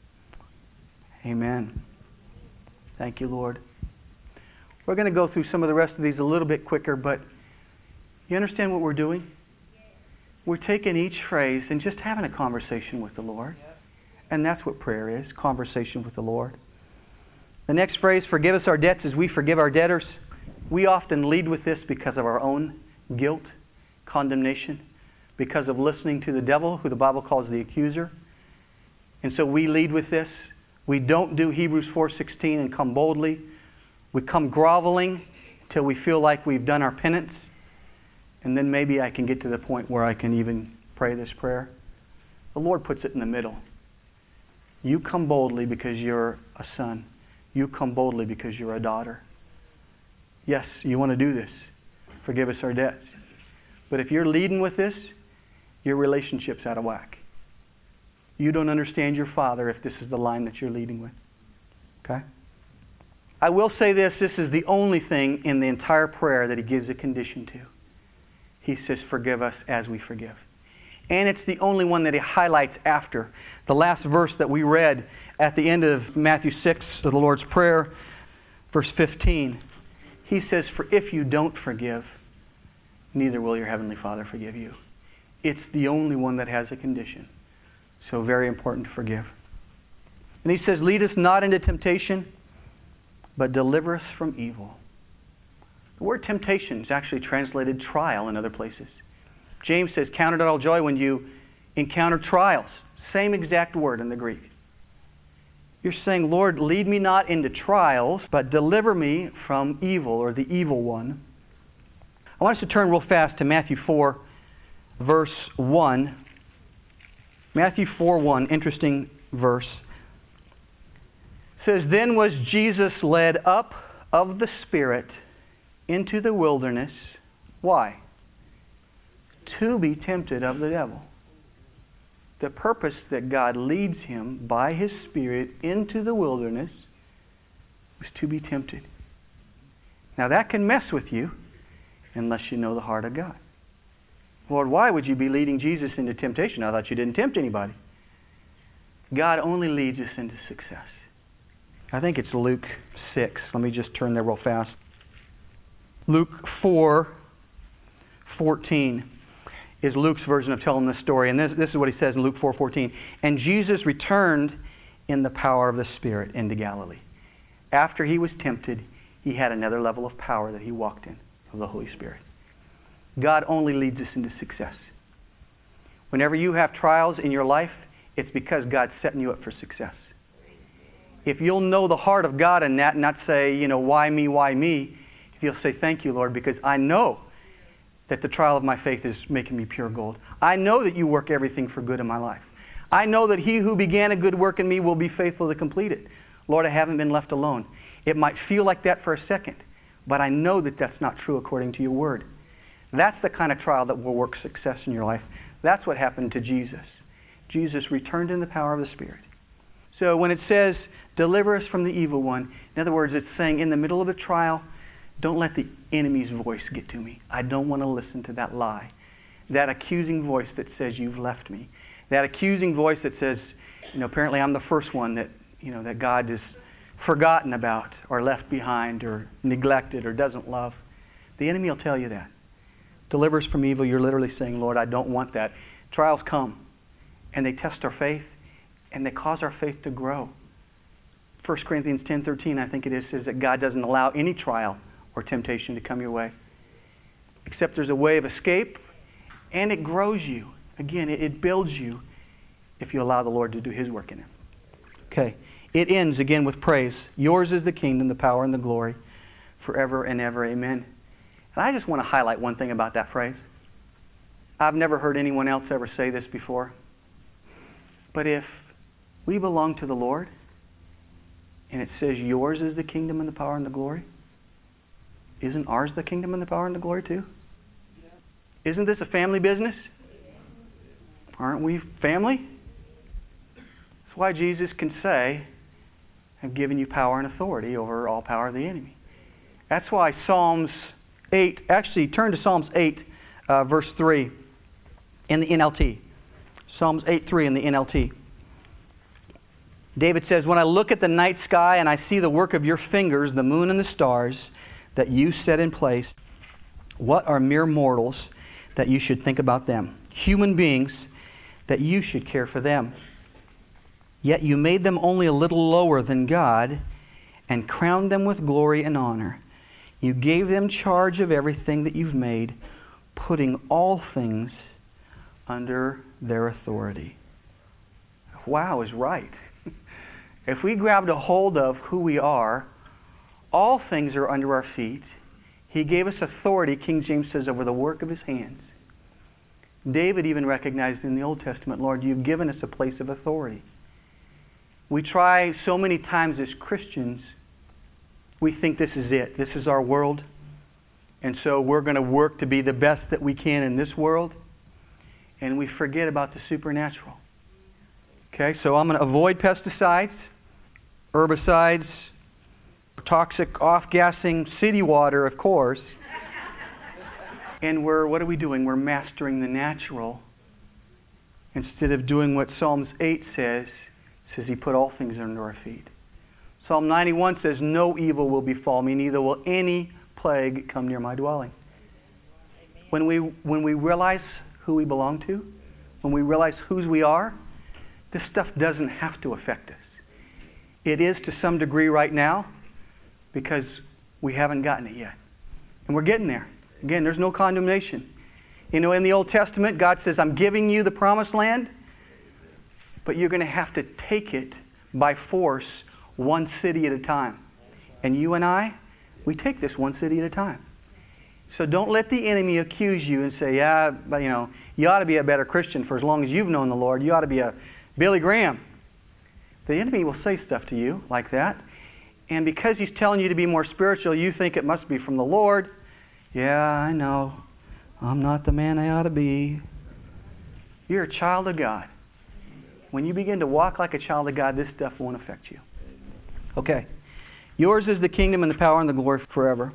Amen. Thank you, Lord. We're going to go through some of the rest of these a little bit quicker, but you understand what we're doing? We're taking each phrase and just having a conversation with the Lord. And that's what prayer is, conversation with the Lord. The next phrase, forgive us our debts as we forgive our debtors. We often lead with this because of our own guilt, condemnation, because of listening to the devil, who the Bible calls the accuser. And so we lead with this. We don't do Hebrews 4:16 and come boldly. We come groveling till we feel like we've done our penance. And then maybe I can get to the point where I can even pray this prayer. The Lord puts it in the middle. You come boldly because you're a son. You come boldly because you're a daughter. Yes, you want to do this. Forgive us our debts. But if you're leading with this, your relationship's out of whack. You don't understand your Father if this is the line that you're leading with. Okay? I will say this is the only thing in the entire prayer that He gives a condition to. He says, forgive us as we forgive. And it's the only one that He highlights after. The last verse that we read at the end of Matthew 6, the Lord's Prayer, Verse 15, he says, "For if you don't forgive, neither will your heavenly Father forgive you." It's the only one that has a condition. So very important to forgive. And he says, "Lead us not into temptation, but deliver us from evil." The word temptation is actually translated trial in other places. James says, "Count it all joy when you encounter trials." Same exact word in the Greek. You're saying, "Lord, lead me not into trials, but deliver me from evil," or the evil one. I want us to turn real fast to Matthew 4, verse 1. Matthew 4:1, interesting verse. It says, "Then was Jesus led up of the Spirit into the wilderness." Why? To be tempted of the devil. The purpose that God leads him by His Spirit into the wilderness was to be tempted. Now that can mess with you unless you know the heart of God. Lord, why would you be leading Jesus into temptation? I thought you didn't tempt anybody. God only leads us into success. I think it's Luke 6. Let me just turn there real fast. Luke 4:14 is Luke's version of telling this story. And this is what he says in Luke 4:14. "And Jesus returned in the power of the Spirit into Galilee." After he was tempted, he had another level of power that he walked in, of the Holy Spirit. God only leads us into success. Whenever you have trials in your life, it's because God's setting you up for success. If you'll know the heart of God in that and not say, why me, why me? If you'll say, "Thank you, Lord, because I know that the trial of my faith is making me pure gold. I know that you work everything for good in my life. I know that he who began a good work in me will be faithful to complete it. Lord, I haven't been left alone." It might feel like that for a second, but I know that that's not true according to your word. That's the kind of trial that will work success in your life. That's what happened to Jesus. Jesus returned in the power of the Spirit. So when it says, "Deliver us from the evil one," in other words, it's saying in the middle of a trial, don't let the enemy's voice get to me. I don't want to listen to that lie. That accusing voice that says you've left me. That accusing voice that says, apparently I'm the first one that God has forgotten about or left behind or neglected or doesn't love. The enemy will tell you that. Deliver us from evil. You're literally saying, "Lord, I don't want that." Trials come and they test our faith and they cause our faith to grow. 1 Corinthians 10:13, I think it is, says that God doesn't allow any trial or temptation to come your way, except there's a way of escape, and it grows you. Again, it builds you if you allow the Lord to do His work in it. Okay, it ends again with praise. "Yours is the kingdom, the power, and the glory, forever and ever. Amen." And I just want to highlight one thing about that phrase. I've never heard anyone else ever say this before. But if we belong to the Lord, and it says yours is the kingdom and the power and the glory, isn't ours the kingdom and the power and the glory too? Isn't this a family business? Aren't we family? That's why Jesus can say, "I've given you power and authority over all power of the enemy." That's why Psalms 8, actually turn to Psalms 8, verse 3 in the NLT. Psalms 8:3 in the NLT. David says, "When I look at the night sky and I see the work of your fingers, the moon and the stars that you set in place, what are mere mortals that you should think about them? Human beings that you should care for them. Yet you made them only a little lower than God and crowned them with glory and honor. You gave them charge of everything that you've made, putting all things under their authority." Wow is right. If we grabbed a hold of who we are, all things are under our feet. He gave us authority, King James says, over the work of His hands. David even recognized in the Old Testament, "Lord, you've given us a place of authority." We try so many times as Christians, we think this is it. This is our world. And so we're going to work to be the best that we can in this world. And we forget about the supernatural. Okay, so I'm going to avoid pesticides, herbicides, toxic off-gassing city water, of course. And what are we doing? We're mastering the natural instead of doing what Psalms 8 says. It says He put all things under our feet. Psalm 91 says, no evil will befall me, neither will any plague come near my dwelling. When we realize who we belong to, when we realize whose we are, this stuff doesn't have to affect us. It is to some degree right now because we haven't gotten it yet. And we're getting there. Again, there's no condemnation. You know, in the Old Testament, God says, I'm giving you the promised land, but you're going to have to take it by force, one city at a time. And you and I, we take this one city at a time. So don't let the enemy accuse you and say, yeah, but you know, you ought to be a better Christian for as long as you've known the Lord. You ought to be a Billy Graham. The enemy will say stuff to you like that. And because he's telling you to be more spiritual, you think it must be from the Lord. Yeah, I know. I'm not the man I ought to be. You're a child of God. When you begin to walk like a child of God, this stuff won't affect you. Okay. Yours is the kingdom and the power and the glory forever.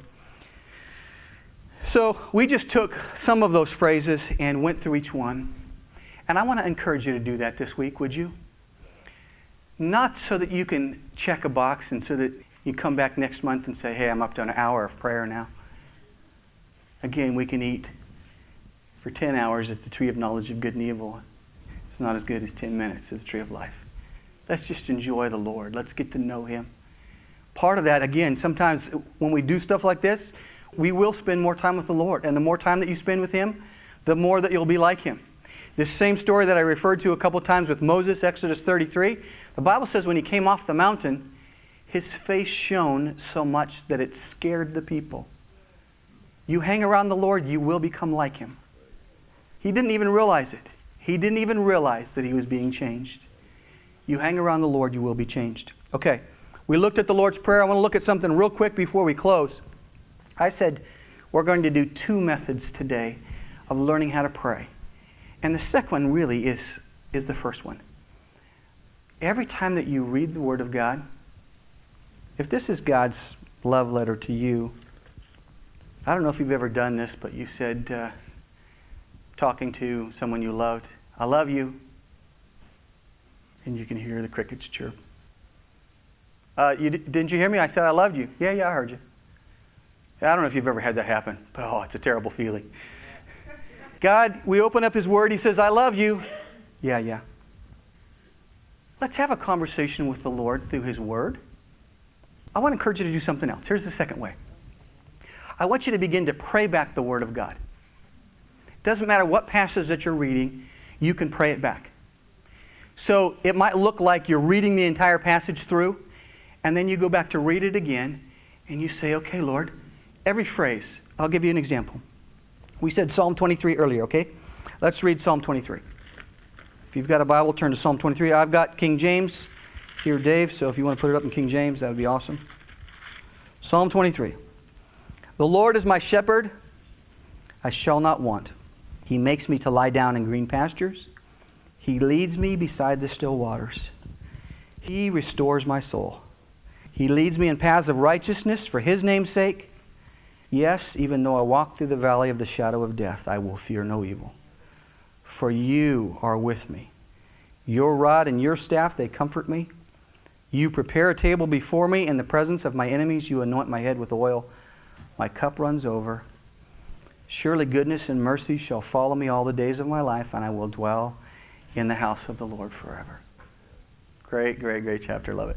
So we just took some of those phrases and went through each one. And I want to encourage you to do that this week, would you? Not so that you can check a box and so that you come back next month and say, hey, I'm up to an hour of prayer now. Again, we can eat for 10 hours at the tree of knowledge of good and evil. It's not as good as 10 minutes at the tree of life. Let's just enjoy the Lord. Let's get to know Him. Part of that, again, sometimes when we do stuff like this, we will spend more time with the Lord. And the more time that you spend with Him, the more that you'll be like Him. This same story that I referred to a couple times with Moses, Exodus 33, the Bible says when he came off the mountain, his face shone so much that it scared the people. You hang around the Lord, you will become like Him. He didn't even realize it. He didn't even realize that he was being changed. You hang around the Lord, you will be changed. Okay, we looked at the Lord's Prayer. I want to look at something real quick before we close. I said we're going to do 2 methods today of learning how to pray. And the second one really is the first one. Every time that you read the Word of God, if this is God's love letter to you, I don't know if you've ever done this, but you said, talking to someone you loved, I love you, and you can hear the crickets chirp. Didn't you hear me? I said I loved you. Yeah, I heard you. I don't know if you've ever had that happen, but it's a terrible feeling. God, we open up His Word. He says, I love you. Yeah. Let's have a conversation with the Lord through His Word. I want to encourage you to do something else. Here's the second way. I want you to begin to pray back the Word of God. It doesn't matter what passage that you're reading, you can pray it back. So it might look like you're reading the entire passage through, and then you go back to read it again, and you say, okay, Lord, every phrase. I'll give you an example. We said Psalm 23 earlier, okay? Let's read Psalm 23. If you've got a Bible, turn to Psalm 23. I've got King James here, Dave, so if you want to put it up in King James, that would be awesome. Psalm 23. The Lord is my shepherd, I shall not want. He makes me to lie down in green pastures. He leads me beside the still waters. He restores my soul. He leads me in paths of righteousness for His name's sake. Yes, even though I walk through the valley of the shadow of death, I will fear no evil. For You are with me. Your rod and Your staff, they comfort me. You prepare a table before me in the presence of my enemies. You anoint my head with oil. My cup runs over. Surely goodness and mercy shall follow me all the days of my life, and I will dwell in the house of the Lord forever. Great chapter. Love it.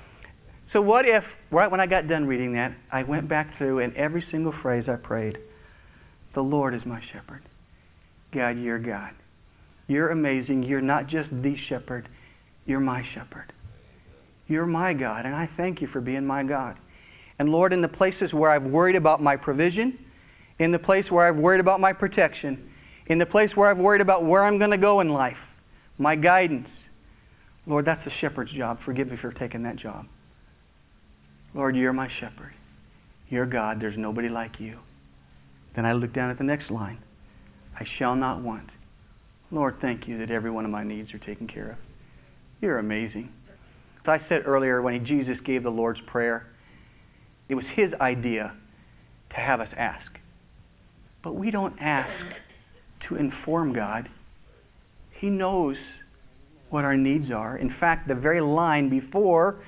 So what if, right when I got done reading that, I went back through and every single phrase I prayed, the Lord is my shepherd. God, You're God. You're amazing. You're not just the shepherd. You're my shepherd. You're my God, and I thank You for being my God. And Lord, in the places where I've worried about my provision, in the place where I've worried about my protection, in the place where I've worried about where I'm going to go in life, my guidance, Lord, that's the shepherd's job. Forgive me for taking that job. Lord, You're my shepherd. You're God. There's nobody like You. Then I look down at the next line. I shall not want. Lord, thank You that every one of my needs are taken care of. You're amazing. As I said earlier, when Jesus gave the Lord's Prayer, it was His idea to have us ask. But we don't ask to inform God. He knows what our needs are. In fact, the very line before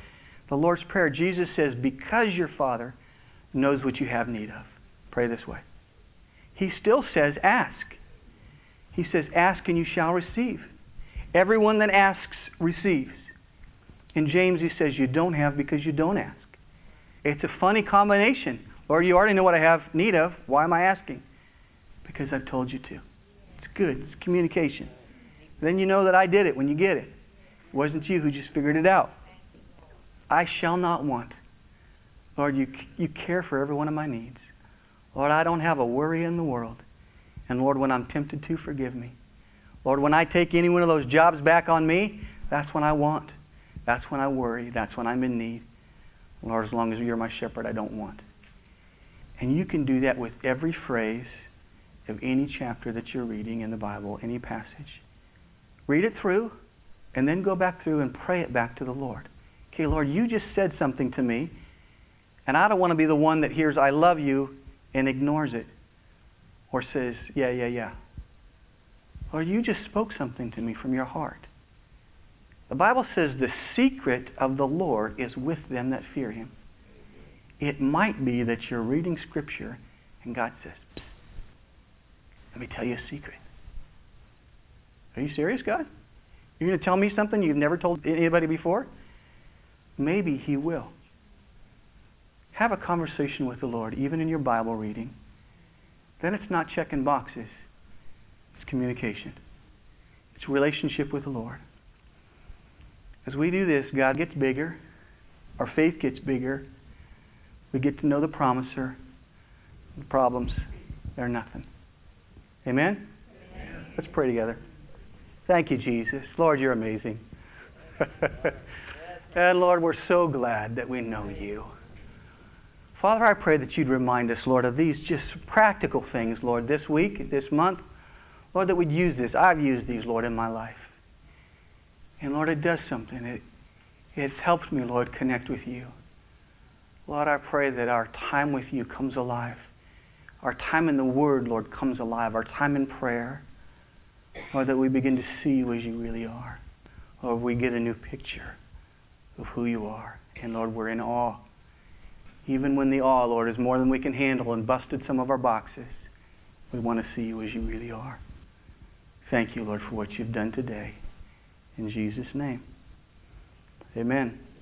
The Lord's Prayer, Jesus says, because your Father knows what you have need of, pray this way. He still says, ask. He says, ask and you shall receive. Everyone that asks, receives. In James, he says, you don't have because you don't ask. It's a funny combination. Lord, you already know what I have need of. Why am I asking? Because I've told you to. It's good. It's communication. Then you know that I did it when you get it. It wasn't you who just figured it out. I shall not want. Lord, you care for every one of my needs. Lord, I don't have a worry in the world. And Lord, when I'm tempted to, forgive me. Lord, when I take any one of those jobs back on me, that's when I want. That's when I worry. That's when I'm in need. Lord, as long as you're my shepherd, I don't want. And you can do that with every phrase of any chapter that you're reading in the Bible, any passage. Read it through, and then go back through and pray it back to the Lord. Okay, Lord, you just said something to me, and I don't want to be the one that hears I love you and ignores it, or says, yeah. Lord, you just spoke something to me from your heart. The Bible says the secret of the Lord is with them that fear Him. It might be that you're reading Scripture and God says, psst, let me tell you a secret. Are you serious, God? You're going to tell me something you've never told anybody before? Maybe He will. Have a conversation with the Lord, even in your Bible reading. Then it's not checking boxes. It's communication. It's relationship with the Lord. As we do this, God gets bigger. Our faith gets bigger. We get to know the promiser. The problems, they're nothing. Amen? Amen. Let's pray together. Thank you, Jesus. Lord, you're amazing. And Lord, we're so glad that we know you. Father, I pray that you'd remind us, Lord, of these just practical things, Lord, this week, this month. Lord, that we'd use this. I've used these, Lord, in my life. And Lord, it does something. It's helped me, Lord, connect with you. Lord, I pray that our time with you comes alive. Our time in the Word, Lord, comes alive. Our time in prayer. Lord, that we begin to see you as you really are. Lord, we get a new picture of who you are. And Lord, we're in awe. Even when the awe, Lord, is more than we can handle and busted some of our boxes, we want to see you as you really are. Thank you, Lord, for what you've done today. In Jesus' name. Amen.